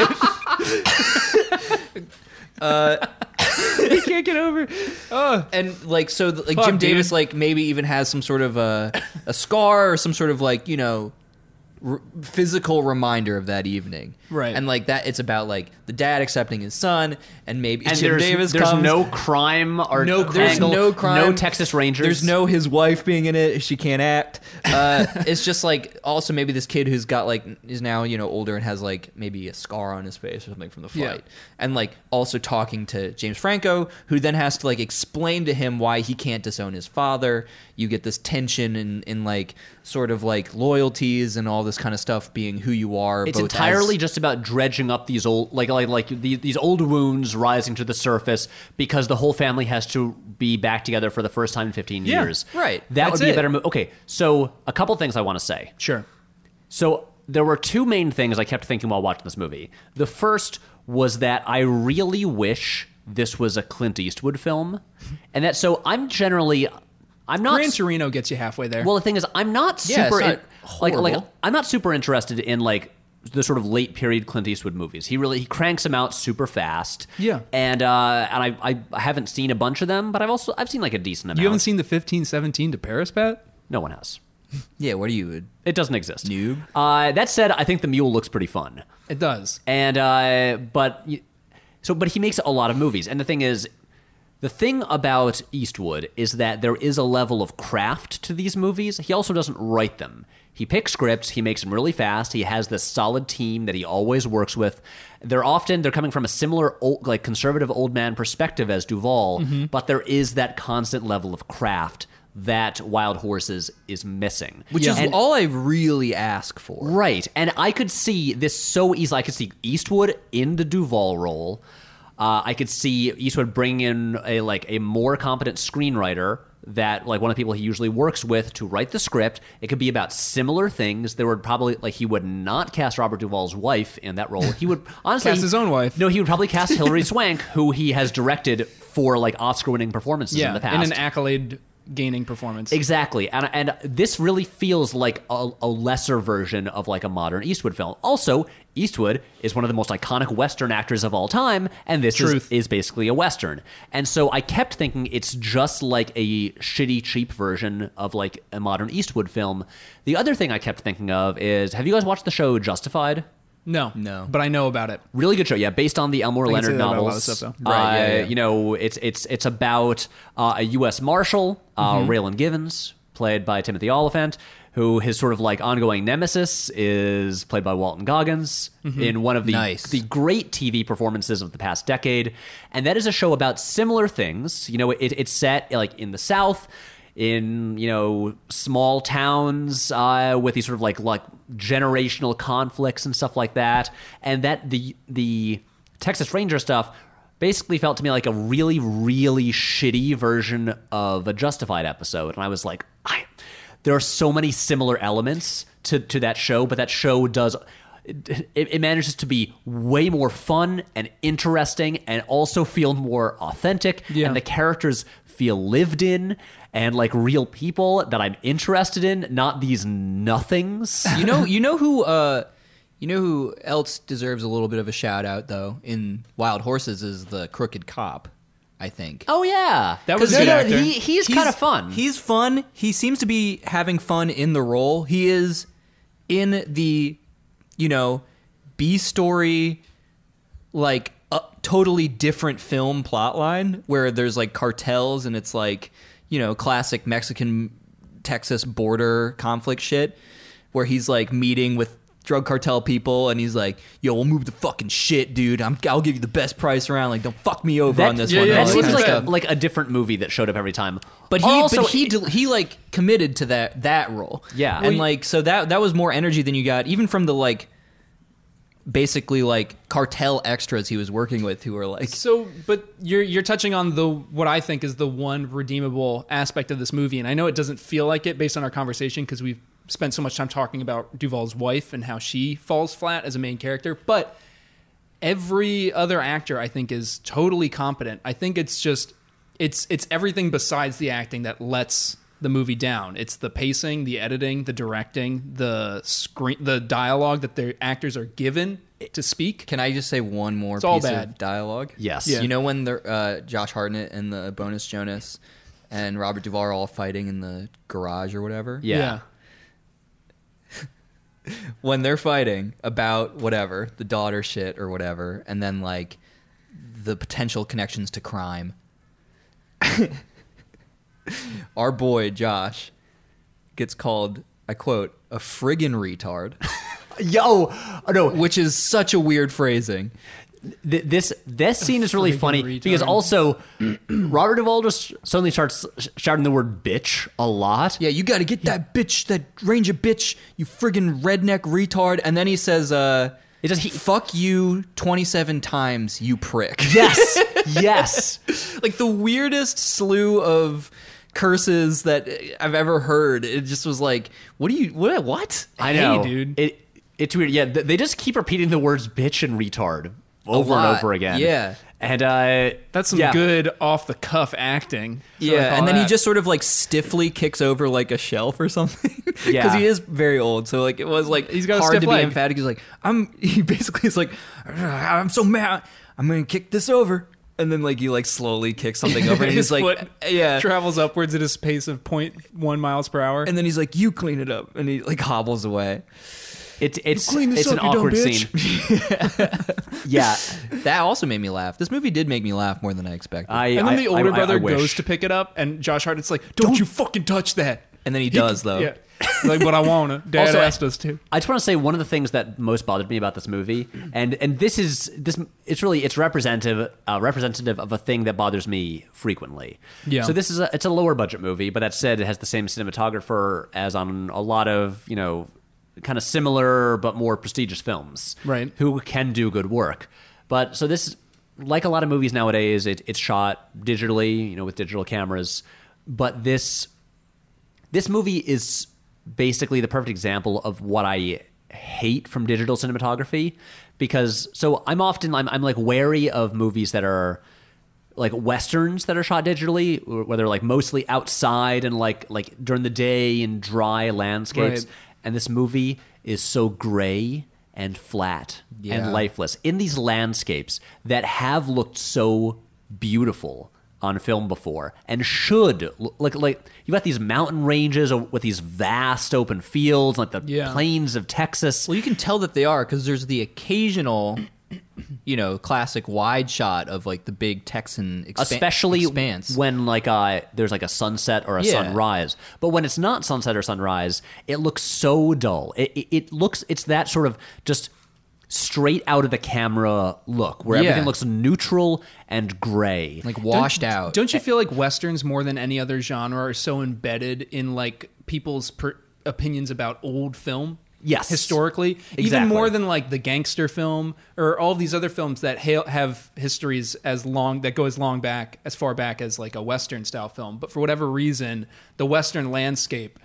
it. Uh, we can't get over it. Oh. and like so, the, like Fuck, Jim dude. Davis, like maybe even has some sort of a a scar or some sort of like you know. R- physical reminder of that evening, Right. And like that, it's about like the dad accepting his son, and maybe and Jim there's, Davis there's comes. no crime or No- There's angle, no crime. no Texas Rangers. There's no his wife being in it. She can't act. Uh, it's just like also maybe this kid who's got like is now you know older and has like maybe a scar on his face or something from the Yeah. fight, and like also talking to James Franco, who then has to like explain to him why he can't disown his father. You get this tension in in like sort of like loyalties and all this kind of stuff being who you are. It's both entirely as- just about dredging up these old, like like like the, these old wounds rising to the surface because the whole family has to be back together for the first time in fifteen Yeah, years. right. That That's would be it. a better movie. Okay, so a couple things I want to say. Sure. So there were two main things I kept thinking while watching this movie. The first was that I really wish this was a Clint Eastwood film, and that so I'm generally. I'm not Gran Torino gets you halfway there. Well, the thing is, I'm not Yeah, super it's not in- like like horrible. I'm not super interested in like the sort of late period Clint Eastwood movies. He really he cranks them out super fast. Yeah. and uh, and I, I I haven't seen a bunch of them, but I've also I've seen like a decent amount. you haven't seen the fifteen seventeen to Paris, Pat? No one has. yeah. What are you? It doesn't exist. Noob. Uh, that said, I think The Mule looks pretty fun. It does. And uh, but y- so but he makes a lot of movies, and the thing is. The thing about Eastwood is that there is a level of craft to these movies. He also doesn't write them. He picks scripts, he makes them really fast. He has this solid team that he always works with. They're often they're coming from a similar old, like conservative old man perspective as Duvall, Mm-hmm. but there is that constant level of craft that Wild Horses is missing. Which is And- all I really ask for. Right. And I could see this so easily. I could see Eastwood in the Duvall role. Uh, I could see Eastwood bringing in a like a more competent screenwriter that like one of the people he usually works with to write the script. It could be about similar things. There would probably like he would not cast Robert Duvall's wife in that role. He would honestly Cast his own wife. No, he would probably cast Hilary Swank, who he has directed for like Oscar-winning performances Yeah, in the past. in an accolade gaining performance. Exactly, and and this really feels like a, a lesser version of like a modern Eastwood film. Also, Eastwood is one of the most iconic Western actors of all time, and this is, Truth. is basically a Western. And so I kept thinking it's just like a shitty, cheap version of like a modern Eastwood film. The other thing I kept thinking of is, have you guys watched the show Justified? No. No. But I know about it. Really good show, yeah. Based on the Elmore I can say Leonard that about a lot novels. of stuff, though. Right, Uh, yeah, yeah. You know, it's it's it's about uh, a U S Marshal, uh, Mm-hmm. Raylan Givens, played by Timothy Oliphant, who his sort of like ongoing nemesis is played by Walton Goggins Mm-hmm. in one of the Nice. the great T V performances of the past decade, and that is a show about similar things. You know, it, it's set like in the South. in you know small towns uh, with these sort of like like generational conflicts and stuff like that, and that the the Texas Ranger stuff basically felt to me like a really really shitty version of a Justified episode, and I was like, I, there are so many similar elements to to that show, but that show does. It, it manages to be way more fun and interesting and also feel more authentic. Yeah. And the characters feel lived in and like real people that I'm interested in, not these nothings. You know, you know who, uh, you know who else deserves a little bit of a shout out though in Wild Horses is the crooked cop. I think. Oh yeah, That was a no, good no, actor. He, he's, kind of fun. He's fun. He seems to be having fun in the role. He is in the, you know, B story, like a totally different film plotline where there's like cartels and it's like, you know, classic Mexican Texas border conflict shit where he's like meeting with drug cartel people and he's like, yo, we'll move the fucking shit, dude. I'm, I'll give you the best price around. Like, don't fuck me over that, on this yeah, one. yeah, and all that that seems kind of like a, stuff. like a different movie that showed up every time. But he, also, but he, del- he like committed to that that role. Yeah. and Well, like so that that was more energy than you got, even from the like, basically like cartel extras he was working with, who were like, So, but you're you're touching on the what I think is the one redeemable aspect of this movie, and I know it doesn't feel like it based on our conversation because we've spent so much time talking about Duvall's wife and how she falls flat as a main character, but every other actor I think is totally competent. I think it's just it's it's everything besides the acting that lets the movie down. It's the pacing, the editing, the directing, the screen, the dialogue that the actors are given to speak. can I just say one more It's all piece bad. of dialogue? Yes. Yeah. You know when the uh, Josh Hartnett and the Bonus Jonas and Robert Duvall are all fighting in the garage or whatever? Yeah. When they're fighting about whatever, the daughter shit or whatever, and then like the potential connections to crime. Our boy Josh gets called, I quote, a friggin' retard, Yo, oh, no, which is such a weird phrasing. Th- this this scene is really friggin' funny retard. because also Robert Duvall just suddenly starts sh- shouting the word bitch a lot. Yeah, you got to get that bitch, that ranger bitch, you friggin' redneck retard. And then he says, uh, It just he, fuck you twenty-seven times, you prick. yes, yes. Like the weirdest slew of curses that I've ever heard. It just was like, what do you, what, what? I Hey, know, dude. It it's weird. Yeah, th- they just keep repeating the words bitch and retard A over and lot. over again. Yeah. and uh, That's some yeah. good off the cuff acting. So I Yeah, call and then he that. just sort of like stiffly kicks over like a shelf or something. Because Yeah. he is very old, so like it was like He's got a hard stiff to leg. be emphatic. He's like, I'm. He basically is like, I'm so mad. I'm gonna kick this over, and then like he like slowly kicks something over, and His he's like, foot yeah. travels upwards at a pace of zero point one miles per hour. And then he's like, you clean it up, and he like hobbles away. It's it's clean this it's up, an you dumb awkward bitch. scene. Yeah, That also made me laugh. This movie did make me laugh more than I expected. I and then I- the older I- I- brother I wish. goes to pick it up, and Josh Hartnett's like, "Don't, you fucking touch that!" and then he does though. Yeah, like, but I wanna. Dad Also, asked us to. I just want to say one of the things that most bothered me about this movie, and and this is this it's really it's representative uh, representative of a thing that bothers me frequently. Yeah. So this is a, it's a lower budget movie, but that said, it has the same cinematographer as on a lot of you know kind of similar but more prestigious films, Right. Who can do good work. But so this, like a lot of movies nowadays, it, it's shot digitally, you know, with digital cameras. But this this movie is basically the perfect example of what I hate from digital cinematography, because so I'm often I'm, I'm like wary of movies that are like westerns that are shot digitally, where they're like mostly outside and like like during the day in dry landscapes. Right. And this movie is so gray and flat Yeah. and lifeless in these landscapes that have looked so beautiful on film before and should look like like you've got these mountain ranges with these vast open fields like the Yeah. plains of Texas. Well, you can tell that they are because there's the occasional, you know, classic wide shot of like the big Texan expa- Especially expanse. when like uh there's like a sunset or a Yeah. sunrise, but when it's not sunset or sunrise, it looks so dull. It, it, it looks it's that sort of just straight out of the camera look, where Yeah. everything looks neutral and gray. Like washed don't, out. Don't you feel like westerns more than any other genre are so embedded in like people's per- opinions about old film? Yes. Historically, even Exactly. more than like the gangster film or all these other films that ha- have histories as long that go as long back as far back as like a western style film. But for whatever reason, the western landscape,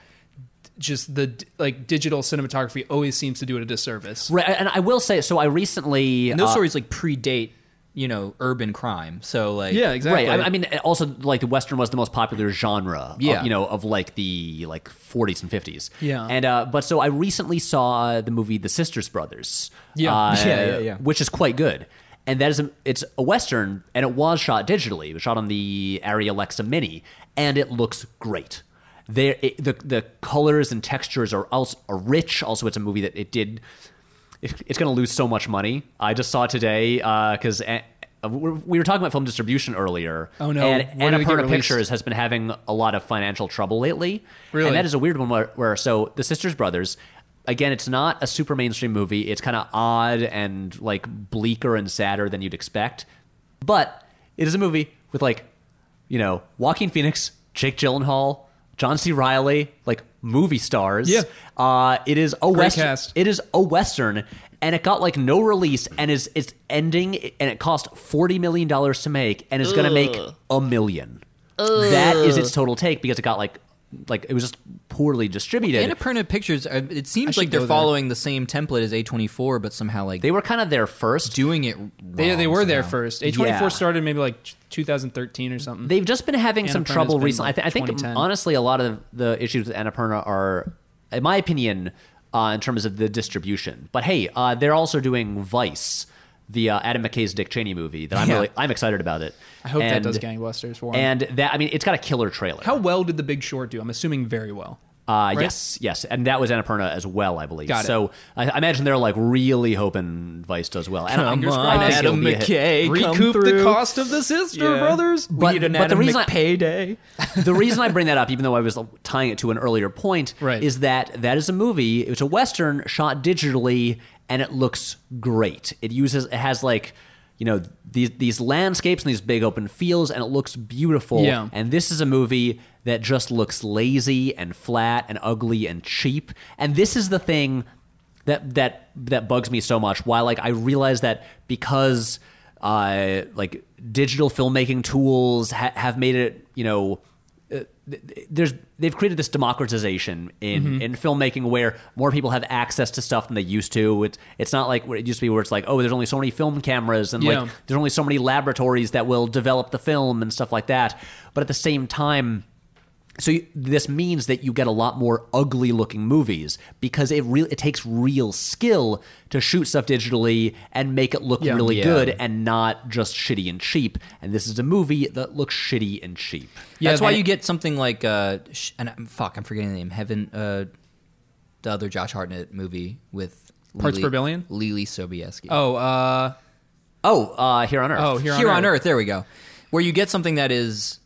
just the like digital cinematography, always seems to do it a disservice. Right, and I will say, so I recently... And those uh, stories like predate, you know, urban crime. So like, Yeah, exactly. Right. I, I mean, also, like, the Western was the most popular genre, Yeah. of, you know, of, like, the, like, forties and fifties. Yeah. And, uh, but so I recently saw the movie The Sisters Brothers. Yeah. uh, Yeah, yeah, yeah. Which is quite good. And that is, a, it's a Western, and it was shot digitally. It was shot on the Arri Alexa Mini, and it looks great. There, it, the the colors and textures are also are rich. Also, it's a movie that it did. It, it's going to lose so much money. I just saw it today because uh, we were talking about film distribution earlier. Oh, no. And Where did it get Annapurna released? Pictures has been having a lot of financial trouble lately. Really? And that is a weird one where, where so the Sisters Brothers. Again, it's not a super mainstream movie. It's kind of odd and like bleaker and sadder than you'd expect. But it is a movie with like, you know, Joaquin Phoenix, Jake Gyllenhaal, John C. Reilly, like movie stars. Yeah. Uh, it is a western. cast. It is a western, and it got like no release, and is it's ending, and it cost forty million dollars to make, and is going to make a million. That is its total take because it got like like it was just poorly distributed. Annapurna Pictures, uh, it seems should like they're go there. following the same template as A twenty-four, but somehow like They were kind of there first. doing it wrong They, they were there somehow. first. A twenty-four Yeah. started maybe like two thousand thirteen or something. They've just been having some Annapurna's trouble been, recently. like, I, th- I think twenty ten. honestly, a lot of the issues with Annapurna are, in my opinion, uh, in terms of the distribution. But hey, uh, they're also doing Vice, the uh, Adam McKay's Dick Cheney movie. That I'm Yeah. really I'm excited about it. I hope that And- does gangbusters for them. And that I mean, it's got a killer trailer. How well did The Big Short do? I'm assuming very well. Uh, right? Yes, yes, and that was Annapurna as well, I believe. Got it. So I, I imagine they're like really hoping Vice does well. And I'm- Come on, I think it'll Adam be a hit. McKay, come Recoup the through. cost of the Sister Yeah. Brothers. We But- need an but the Adam reason I- McKay day. The reason I bring that up, even though I was tying it to an earlier point, Right. is that that is a movie. It's a Western shot digitally, and it looks great. It uses, it has like, you know, these these landscapes and these big open fields, and it looks beautiful. Yeah. And this is a movie that just looks lazy and flat and ugly and cheap. And this is the thing that that that bugs me so much. Why, like, I realize that because uh, like digital filmmaking tools ha- have made it, you know, uh, th- there's they've created this democratization in, Mm-hmm. in filmmaking where more people have access to stuff than they used to. It's it's not like what it used to be where it's like, oh, there's only so many film cameras and Yeah. like there's only so many laboratories that will develop the film and stuff like that. But at the same time, so you, this means that you get a lot more ugly looking movies because it really it takes real skill to shoot stuff digitally and make it look Yeah. really Yeah. good and not just shitty and cheap. And this is a movie that looks shitty and cheap. Yeah, That's why and- you get something like uh, sh- and I'm, fuck, I'm forgetting the name. Heaven, uh, the other Josh Hartnett movie with Parts Lily- per Billion? Lily Sobieski. Oh, uh, Oh, uh, Here on Earth. oh, here, Here on, on Earth. Earth, there we go. Where you get something that is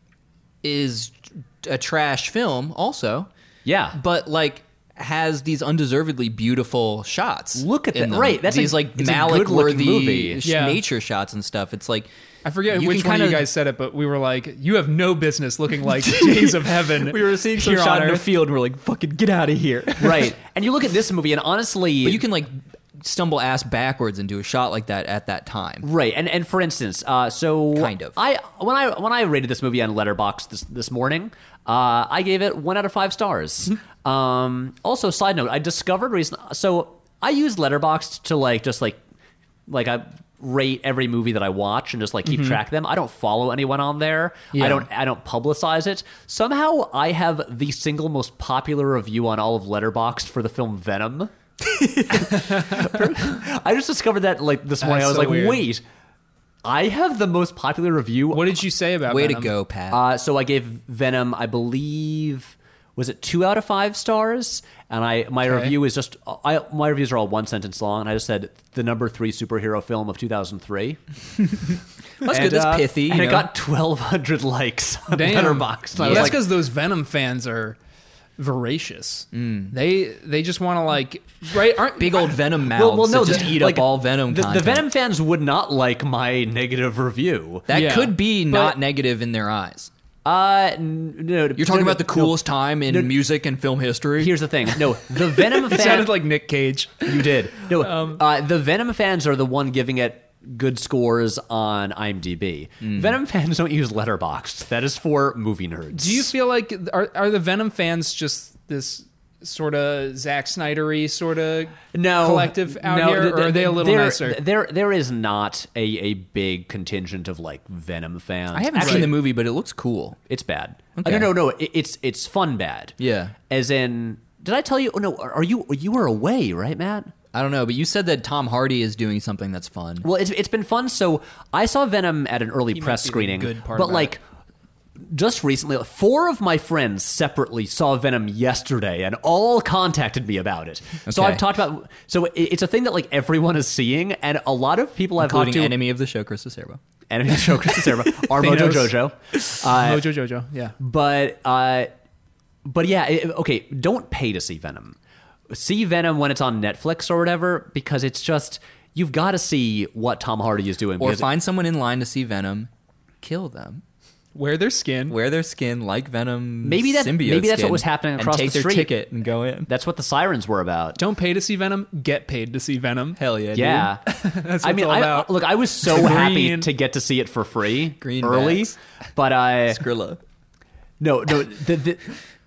is a trash film, also, Yeah. but like has these undeservedly beautiful shots. Look at in that. them. Right, that's these a- like it's a Malick good-looking worthy movie. sh- Yeah. nature shots and stuff. It's like I forget you which can one of you kinda- guys said it, but we were like, "You have no business looking like Days of Heaven." we were seeing some here shot on in a Earth. field, and we're like, "Fucking get out of here!" Right. And you look at this movie, and honestly, But you can like stumble ass backwards into a shot like that at that time. right. And and for instance, uh, so Kind of. I when I when I rated this movie on Letterboxd this this morning, uh, I gave it one out of five stars. um, also, side note, I discovered recently. So I use Letterboxd to like just like like I rate every movie that I watch and just like keep track of them. I don't follow anyone on there. Yeah. I don't I don't publicize it. Somehow I have the single most popular review on all of Letterboxd for the film Venom. I just discovered that like this morning. That's I was so like, weird. wait, I have the most popular review. What did you say about Way Venom? to go, Pat. Uh, so I gave Venom, I believe, was it two out of five stars? And I my Okay. review is just I my reviews are all one sentence long. And I just said the number three superhero film of two thousand three. That's good. That's pithy. And you it know? got twelve hundred likes on Damn. Letterboxd. And I Well, was that's like, because those Venom fans are voracious. They they just want to like right aren't Big old Venom mouths Well, well, no, that just the- eat like, up all Venom The, the content. Venom fans would not like my negative review. That Yeah. could be But- not negative in their eyes. Uh, n- no, You're talking no, about the no, coolest time in no. music and film history. Here's the thing. No, the Venom it fans. sounded like Nick Cage. You did. No, Um, uh, the Venom fans are the one giving it good scores on IMDb. Mm. Venom fans don't use Letterboxd. That is for movie nerds. Do you feel like are are the Venom fans just this sort of Zack Snydery sort of no collective out no, here, th- or are they a little there, nicer? There, there is not a, a big contingent of like Venom fans. I haven't Actually, seen the movie, but it looks cool. It's bad. Okay. Uh, no, no, no. It, it's it's fun bad. Yeah. As in, did I tell you? Oh no, are you you were away, right, Matt? I don't know, but you said that Tom Hardy is doing something that's fun. Well, it's it's been fun. So I saw Venom at an early He might press be the screening, good part but about like just recently, four of my friends separately saw Venom yesterday, and all contacted me about it. So Okay. I've talked about. So it, it's a thing that like everyone is seeing, and a lot of people I've Including talked to. enemy of the show, Chris Acerbo. Enemy of the show, Chris Sarah, our Mojo Thanos. Jojo. Uh, Mojo Jojo, yeah. But uh, but yeah, it- okay. Don't pay to see Venom. See Venom when it's on Netflix or whatever, because it's just you've got to see what Tom Hardy is doing. Or because- find someone in line to see Venom, kill them, Wear their skin. wear their skin like Venom. Maybe that- symbiote maybe that's what skin, was happening across and take the their street. ticket and go in. That's what the sirens were about. Don't pay to see Venom. Get paid to see Venom. Hell yeah, dude. Yeah, That's what I mean, it's all I, about. look, I was so happy Green- to get to see it for free Green early, backs. but I Skrilla. no no the, the,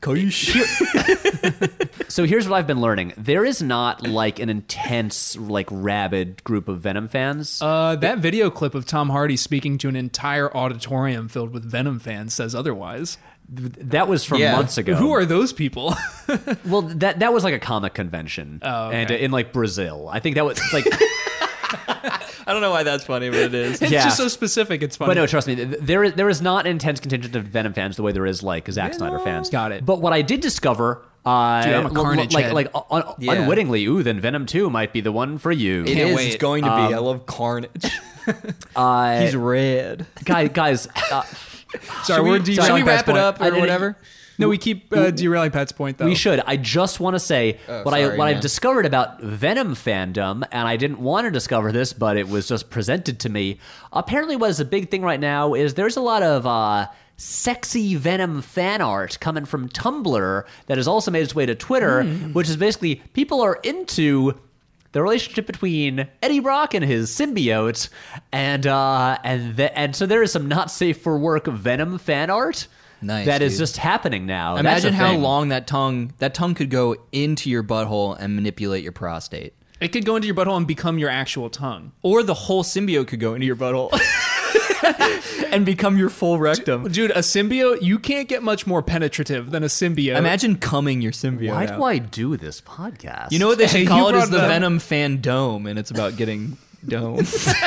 so here's what I've been learning. There is not like an intense, like rabid group of Venom fans. Uh, that video clip of Tom Hardy speaking to an entire auditorium filled with Venom fans says otherwise. that was from Yeah. months ago. Who are those people? Well, that that was like a comic convention, Oh, okay. and uh, in like Brazil. I think that was like, I don't know why that's funny, but it is. It's Yeah. just so specific. It's funny. but no, trust me, th- there is there is not an intense contingent of Venom fans the way there is like Zack Snyder fans. Got it. But what I did discover, uh, Dude, I'm a l- l- Carnage like head. like un- Yeah. unwittingly, ooh, then Venom two might be the one for you. It Can't is. wait. It's going to be. Um, I love Carnage. Uh, He's red. guys, guys. Uh, Sorry, Should we're we, derailing should we Pat's wrap it point. up I or didn't- whatever? No, we keep uh, derailing Pat's point, though. We should. I just want to say Oh, what I sorry, what yeah. I've discovered about Venom fandom, and I didn't want to discover this, but it was just presented to me. Apparently, what is a big thing right now is there's a lot of uh, sexy Venom fan art coming from Tumblr that has also made its way to Twitter, Hmm. which is basically people are into the relationship between Eddie Brock and his symbiote, and uh, and the, and so there is some not safe for work Venom fan art. Nice, that is dude. just happening now. That's Imagine a how thing. long that tongue that tongue could go into your butthole and manipulate your prostate. It could go into your butthole and become your actual tongue. Or the whole symbiote could go into your butthole and become your full rectum. Dude, a symbiote, you can't get much more penetrative than a symbiote. Imagine coming your symbiote. Why out. do I do this podcast? You know what they should Hey, call you it is brought the it up. Venom fan dome, and it's about getting dome.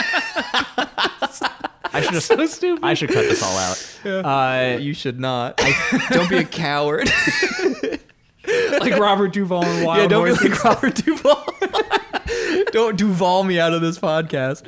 I should have. so stupid. I should cut this all out. Uh, you should not. Don't be a coward. like Robert Duvall and Wild yeah, don't Horses. be like Robert Duvall. Don't Duvall me out of this podcast.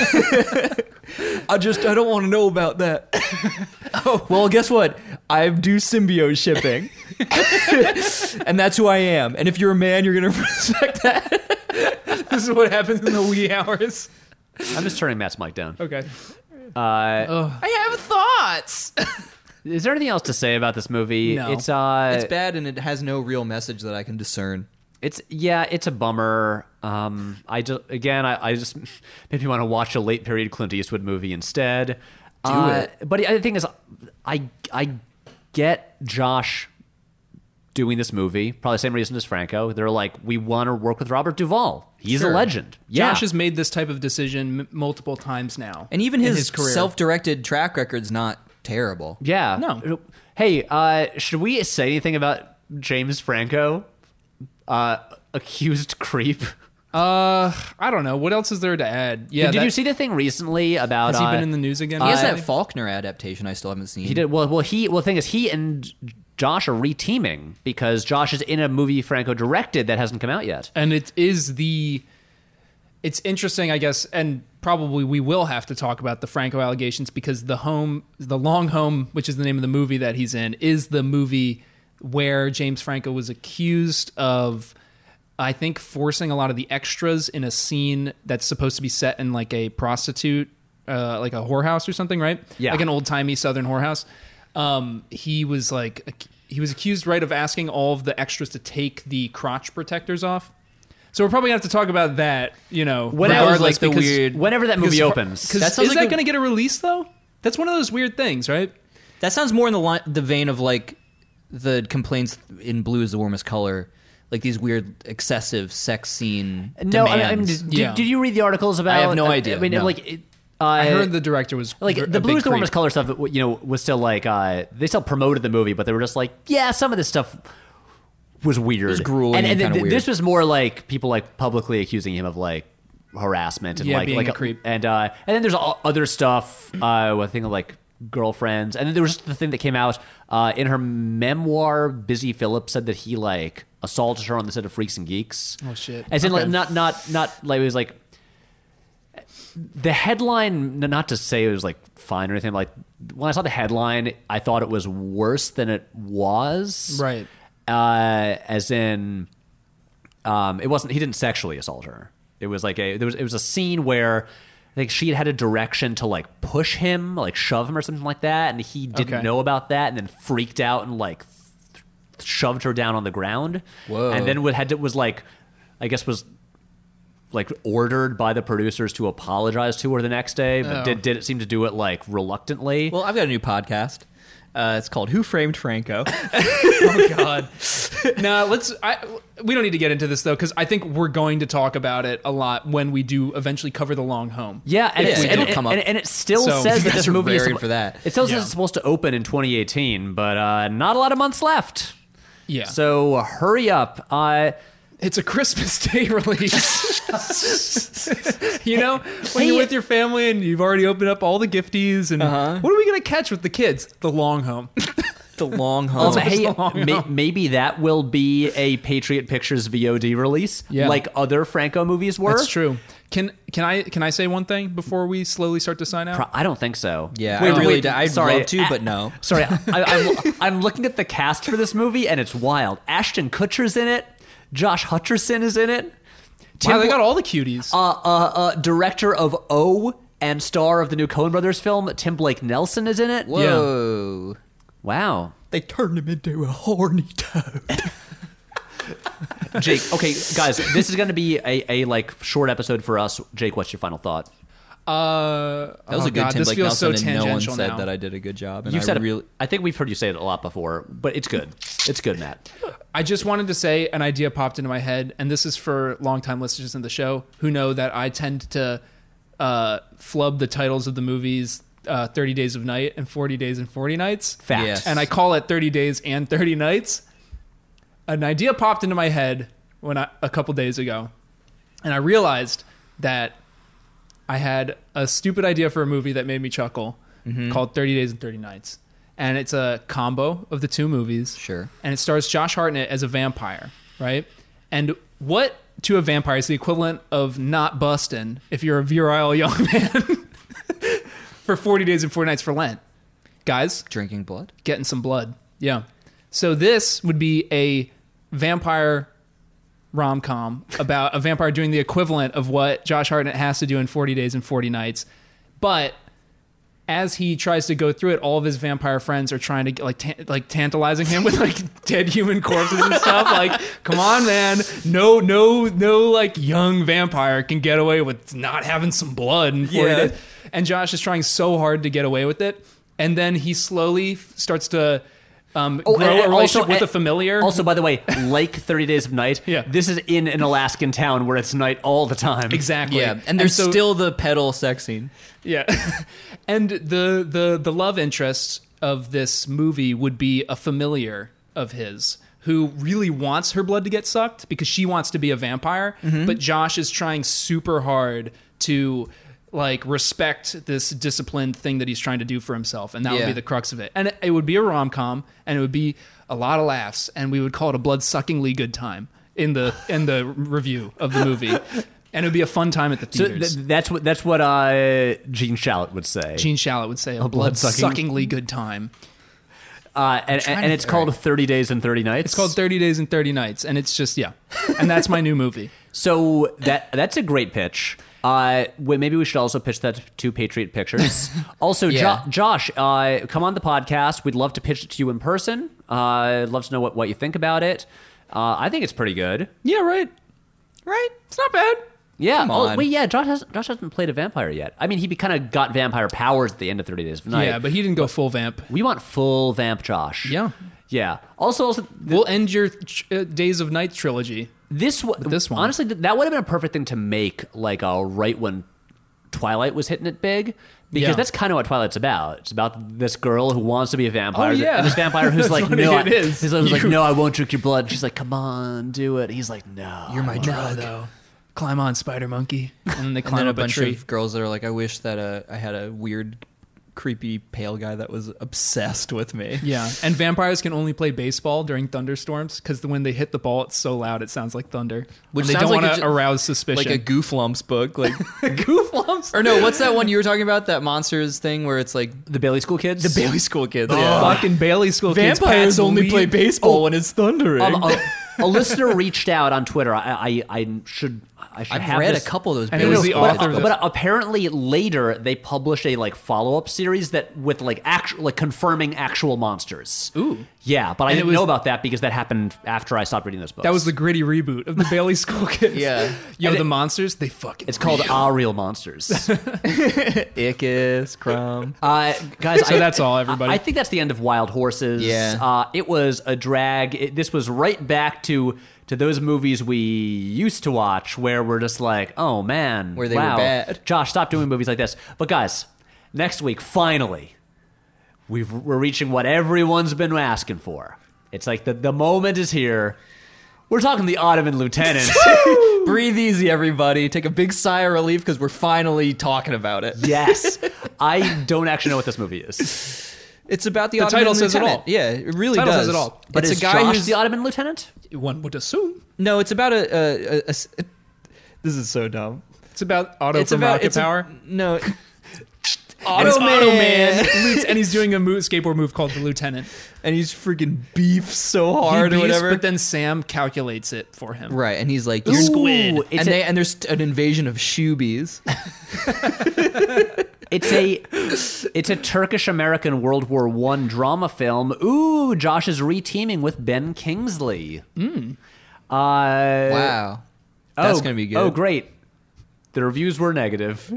I just I don't want to know about that. Oh well, guess what? I do symbiote shipping, and that's who I am. And if you're a man, you're gonna respect that. This is what happens in the wee hours. I'm just turning Matt's mic down. Okay. Uh, I have thoughts. is there anything else to say about this movie? No. It's uh, It's bad, and it has no real message that I can discern. It's yeah, it's a bummer. Um, I just again, I, I just made me want to watch a late period Clint Eastwood movie instead. Do it. But the thing is, I I get Josh doing this movie. Probably the same reason as Franco. They're like, we want to work with Robert Duvall. He's Sure. a legend. Yeah. Josh has made this type of decision m- multiple times now. And even in his, his career. self-directed track record's not terrible. Yeah. No. Hey, uh, should we say anything about James Franco? Uh, accused creep. Uh, I don't know. What else is there to add? Yeah. Did that- you see the thing recently about? Has he uh, been in the news again? He has Uh, that Faulkner adaptation I still haven't seen. He did well. Well, he well. The thing is, he and Josh are reteaming because Josh is in a movie Franco directed that hasn't come out yet. And it is the it's interesting, I guess, and probably we will have to talk about the Franco allegations because the home the Long Home, which is the name of the movie that he's in, is the movie where James Franco was accused of, I think, forcing a lot of the extras in a scene that's supposed to be set in like a prostitute, uh, like a whorehouse or something, right? Yeah. Like an old timey Southern whorehouse. Um, he was like, he was accused, right, of asking all of the extras to take the crotch protectors off. So we're probably gonna have to talk about that, you know, When I was, regardless, like, the because- weird- Whenever that movie because- opens. Because That is sounds that like a- going to get a release though? That's one of those weird things, right? That sounds more in the line, the vein of like the complaints in Blue is the Warmest Color, like these weird excessive sex scene No, I mean, demands. did, Yeah. did you read the articles about? I have no uh, idea, I mean, no. like, it, uh, I heard the director was like a the big Blues the creep. Warmest Color stuff. You know, was still like uh, they still promoted the movie, but they were just like, yeah, some of this stuff was weird, it was grueling and and, kinda th- weird. This was more like people like publicly accusing him of like harassment and Yeah, like being like a creep. and uh, and then there's all other stuff. Uh, I think of like girlfriends, and then there was the thing that came out uh, in her memoir. Busy Phillips said that he like assaulted her on the set of Freaks and Geeks. Oh, shit. As in, like, Okay. not not not like it was like the headline. Not to say it was like fine or anything. Like when I saw the headline, I thought it was worse than it was. Right. Uh, as in, um, it wasn't. He didn't sexually assault her. It was like a there was it was a scene where I think she had had a direction to like push him, like shove him or something like that, and he didn't Okay. know about that, and then freaked out and like th- shoved her down on the ground. Whoa. And then what had to, was like, I guess was like ordered by the producers to apologize to her the next day, but Oh. did did it seem to do it like reluctantly? Well, I've got a new podcast. Uh, it's called Who Framed Franco? Oh God. No, let's. I, we don't need to get into this though, because I think we're going to talk about it a lot when we do eventually cover The Long Home. Yeah, and, If it's, we and, do and- come up. and- and it still So- says You that guys this are movie is raring suppo- for that. It still says Yeah. it's supposed to open in twenty eighteen, but uh, not a lot of months left. Yeah. So hurry up. Uh, It's a Christmas Day release. You know, when Hey, you're with your family and you've already opened up all the gifties, and Uh-huh. what are we gonna catch with the kids? The Long Home. The Long um, Home. That's hey, the long may- home. maybe that will be a Patriot Pictures V O D release, Yeah. like other Franco movies were. That's true. Can can I can I say one thing before we slowly start to sign out? Pro- I don't think so. Yeah, Wait, I really wait, do. I'd sorry, love to, A- but no. Sorry, I, I'm, I'm looking at the cast for this movie, and it's wild. Ashton Kutcher's in it. Josh Hutcherson is in it. Wow, they Bla- got all the cuties. uh, uh, uh, director of O and star of the new Coen Brothers film, Tim Blake Nelson is in it. Whoa. Wow. They turned him into a horny toad. Jake, okay, guys, this is going to be a, a like short episode for us. Jake, what's your final thought? Uh, That was oh a good God, Tim this Blake feels Nelson, so and no one tangential said now. that I did a good job. And You've I said really, it, I think we've heard you say it a lot before, but it's good. It's good, Matt. I just wanted to say an idea popped into my head, and this is for longtime listeners in the show who know that I tend to uh, flub the titles of the movies uh, thirty Days of Night and forty Days and forty Nights. Fact. Yes. And I call it thirty Days and thirty Nights. An idea popped into my head when I, a couple days ago, and I realized that I had a stupid idea for a movie that made me chuckle called thirty Days and thirty Nights. And it's a combo of the two movies. Sure. And it stars Josh Hartnett as a vampire, right? And what to a vampire is the equivalent of not busting if you're a virile young man for forty Days and forty Nights for Lent. Guys, drinking blood. getting some blood. Yeah. So this would be a vampire rom-com about a vampire doing the equivalent of what Josh Hartnett has to do in forty Days and forty Nights. But as he tries to go through it, all of his vampire friends are trying to get, like ta- like tantalizing him with like dead human corpses and stuff. Like, come on, man. No, no, no like young vampire can get away with not having some blood in forty Yeah. days. And Josh is trying so hard to get away with it. And then he slowly f- starts to um, Oh, grow and- a and relationship also- with a and- familiar. Also, by the way, like thirty Days of Night, Yeah. this is in an Alaskan town where it's night all the time. exactly. Yeah, and there's so- still the pedal sex scene. Yeah. And the, the the love interest of this movie would be a familiar of his who really wants her blood to get sucked because she wants to be a vampire, but Josh is trying super hard to like respect this disciplined thing that he's trying to do for himself, and that would Yeah. be the crux of it. And it, it would be a rom-com, and it would be a lot of laughs, and we would call it a blood-suckingly good time in the in the review of the movie. And it would be a fun time at the So theaters. th- that's what that's what uh, Gene Shalit would say. Gene Shalit would say a, blood-sucking- blood-suckingly good time. Uh, and trying and to- it's called alright. thirty Days and thirty Nights. It's called thirty Days and thirty Nights, and it's just yeah, and that's my new movie. So that that's a great pitch. Uh, we- maybe we should also pitch that to Patriot Pictures. Also, Yeah. jo- Josh, uh, come on the podcast. We'd love to pitch it to you in person. Uh, I'd love to know what, what you think about it. Uh, I think it's pretty good. Yeah, right, right. It's not bad. Yeah. Come Oh, on. wait, yeah. Josh hasn't, Josh hasn't played a vampire yet. I mean, he kind of got vampire powers at the end of thirty Days of Night. Yeah, but he didn't go full vamp. we want full vamp Josh. Yeah. Yeah. Also, also We'll end your uh, Days of Night trilogy. this w- this one. honestly, th- that would have been a perfect thing to make like a right when Twilight was hitting it big. Because Yeah. that's kind of what Twilight's about. It's about this girl who wants to be a vampire. Oh, yeah. And this vampire who's That's like, what no, it I, is. he's like, You- no, I won't drink your blood. And she's like, come on, do it. He's like, no. You're my No, drug. though. Climb on, Spider Monkey, and then they And climb then a up a bunch tree. of girls that are like, I wish that uh, I had a weird, creepy, pale guy that was obsessed with me. Yeah, and vampires can only play baseball during thunderstorms because when they hit the ball, it's so loud it sounds like thunder. Which And they sounds don't like want a to ju- arouse suspicion. Like a Gooflumps book, like Gooflumps. or no, what's that one you were talking about? That monsters thing where it's like The Bailey School Kids? the Bailey School kids. Fucking Bailey School kids. Vampires Pat's only lead- play baseball when it's thundering. Um, a, a listener reached out on Twitter. I, I, I should. I should I've have read this- a couple of those. And it Bailey was the School but, author kids of but this. apparently later they published a like follow up series that with like actual like confirming actual monsters. Ooh. Yeah, but I And it didn't was- know about that because that happened after I stopped reading those books. That was the gritty reboot of the Bailey School kids. Yeah. Yo, And the it- monsters, they fucking. It's called Our Real Monsters. Ickis, Crumb. Uh, guys, So I, that's all, everybody. I, I think that's the end of Wild Horses. Yeah. Uh, it was a drag. It, this was right back to to those movies we used to watch where we're just like, oh man, Where they were wow. bad. Josh, stop doing movies like this. But guys, next week, finally, we've, we're reaching what everyone's been asking for. It's like the, the moment is here. We're talking the Ottoman Lieutenant. Breathe easy, everybody. Take a big sigh of relief because we're finally talking about it. Yes. I don't actually know what this movie is. It's about the, The Ottoman title says it lieutenant. all. Yeah, it really Title does. says it all. But it's is a guy Josh who's the Ottoman Lieutenant? One would assume. no. It's about a. a, a, a s- this is so dumb. It's about Otto It's from about Rocket it's a- Power. no. And Otto it's Otto Man. Man. Lieuts- and he's doing a move, skateboard move called the Lieutenant. And he's freaking beef so hard he or beefs, whatever. but then Sam calculates it for him. right, and he's like, Ooh, "You're squid," it's and a- they and there's an invasion of shoebies. It's a it's a Turkish American World War One drama film. Ooh, Josh is re-teaming with Ben Kingsley. Mm. Uh, Wow, that's oh, gonna be good. Oh, great. The reviews were negative.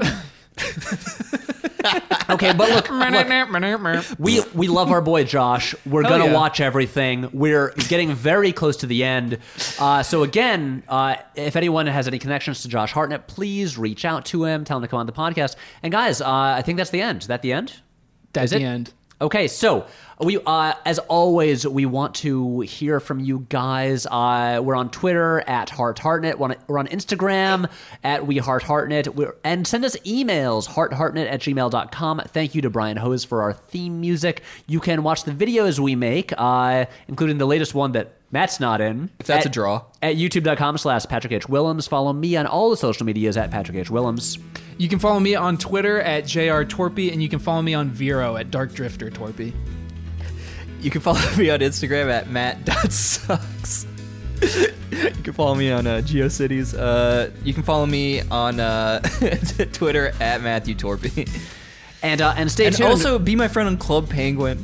Okay, but look, look, we we love our boy Josh. We're Hell gonna yeah. watch everything. We're getting very close to the end. Uh, so again, uh, if anyone has any connections to Josh Hartnett, please reach out to him. Tell him to come on the podcast. And guys, uh, I think that's the end. Is that the end? That's Is the it? end. Okay, so we, uh, as always, we want to hear from you guys. Uh, we're on Twitter at HeartHeartNet. We're on, we're on Instagram at WeHeartHeartNet. We're, and send us emails, heartheartnet at gmail dot com. Thank you to Brian Hose for our theme music. You can watch the videos we make, uh, including the latest one that Matt's not in. If that's at, a draw. At youtube.com slash Patrick H. Willems. Follow me on all the social medias at Patrick H. Willems. You can follow me on Twitter at J R Torpy, and you can follow me on Vero at Dark Drifter Torpy. You can follow me on Instagram at matt.sucks. You can follow me on uh, GeoCities. Uh, you can follow me on uh, Twitter at Matthew Torpy. And, uh, and stay And tuned. also be my friend on Club Penguin.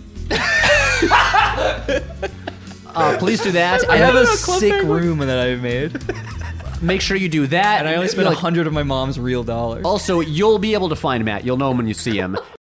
uh, please do that. I And have a Club sick Penguin. room that I've made. make sure you do that. And I only spent a Like, hundred of my mom's real dollars. Also, you'll be able to find Matt. You'll know him when you see him.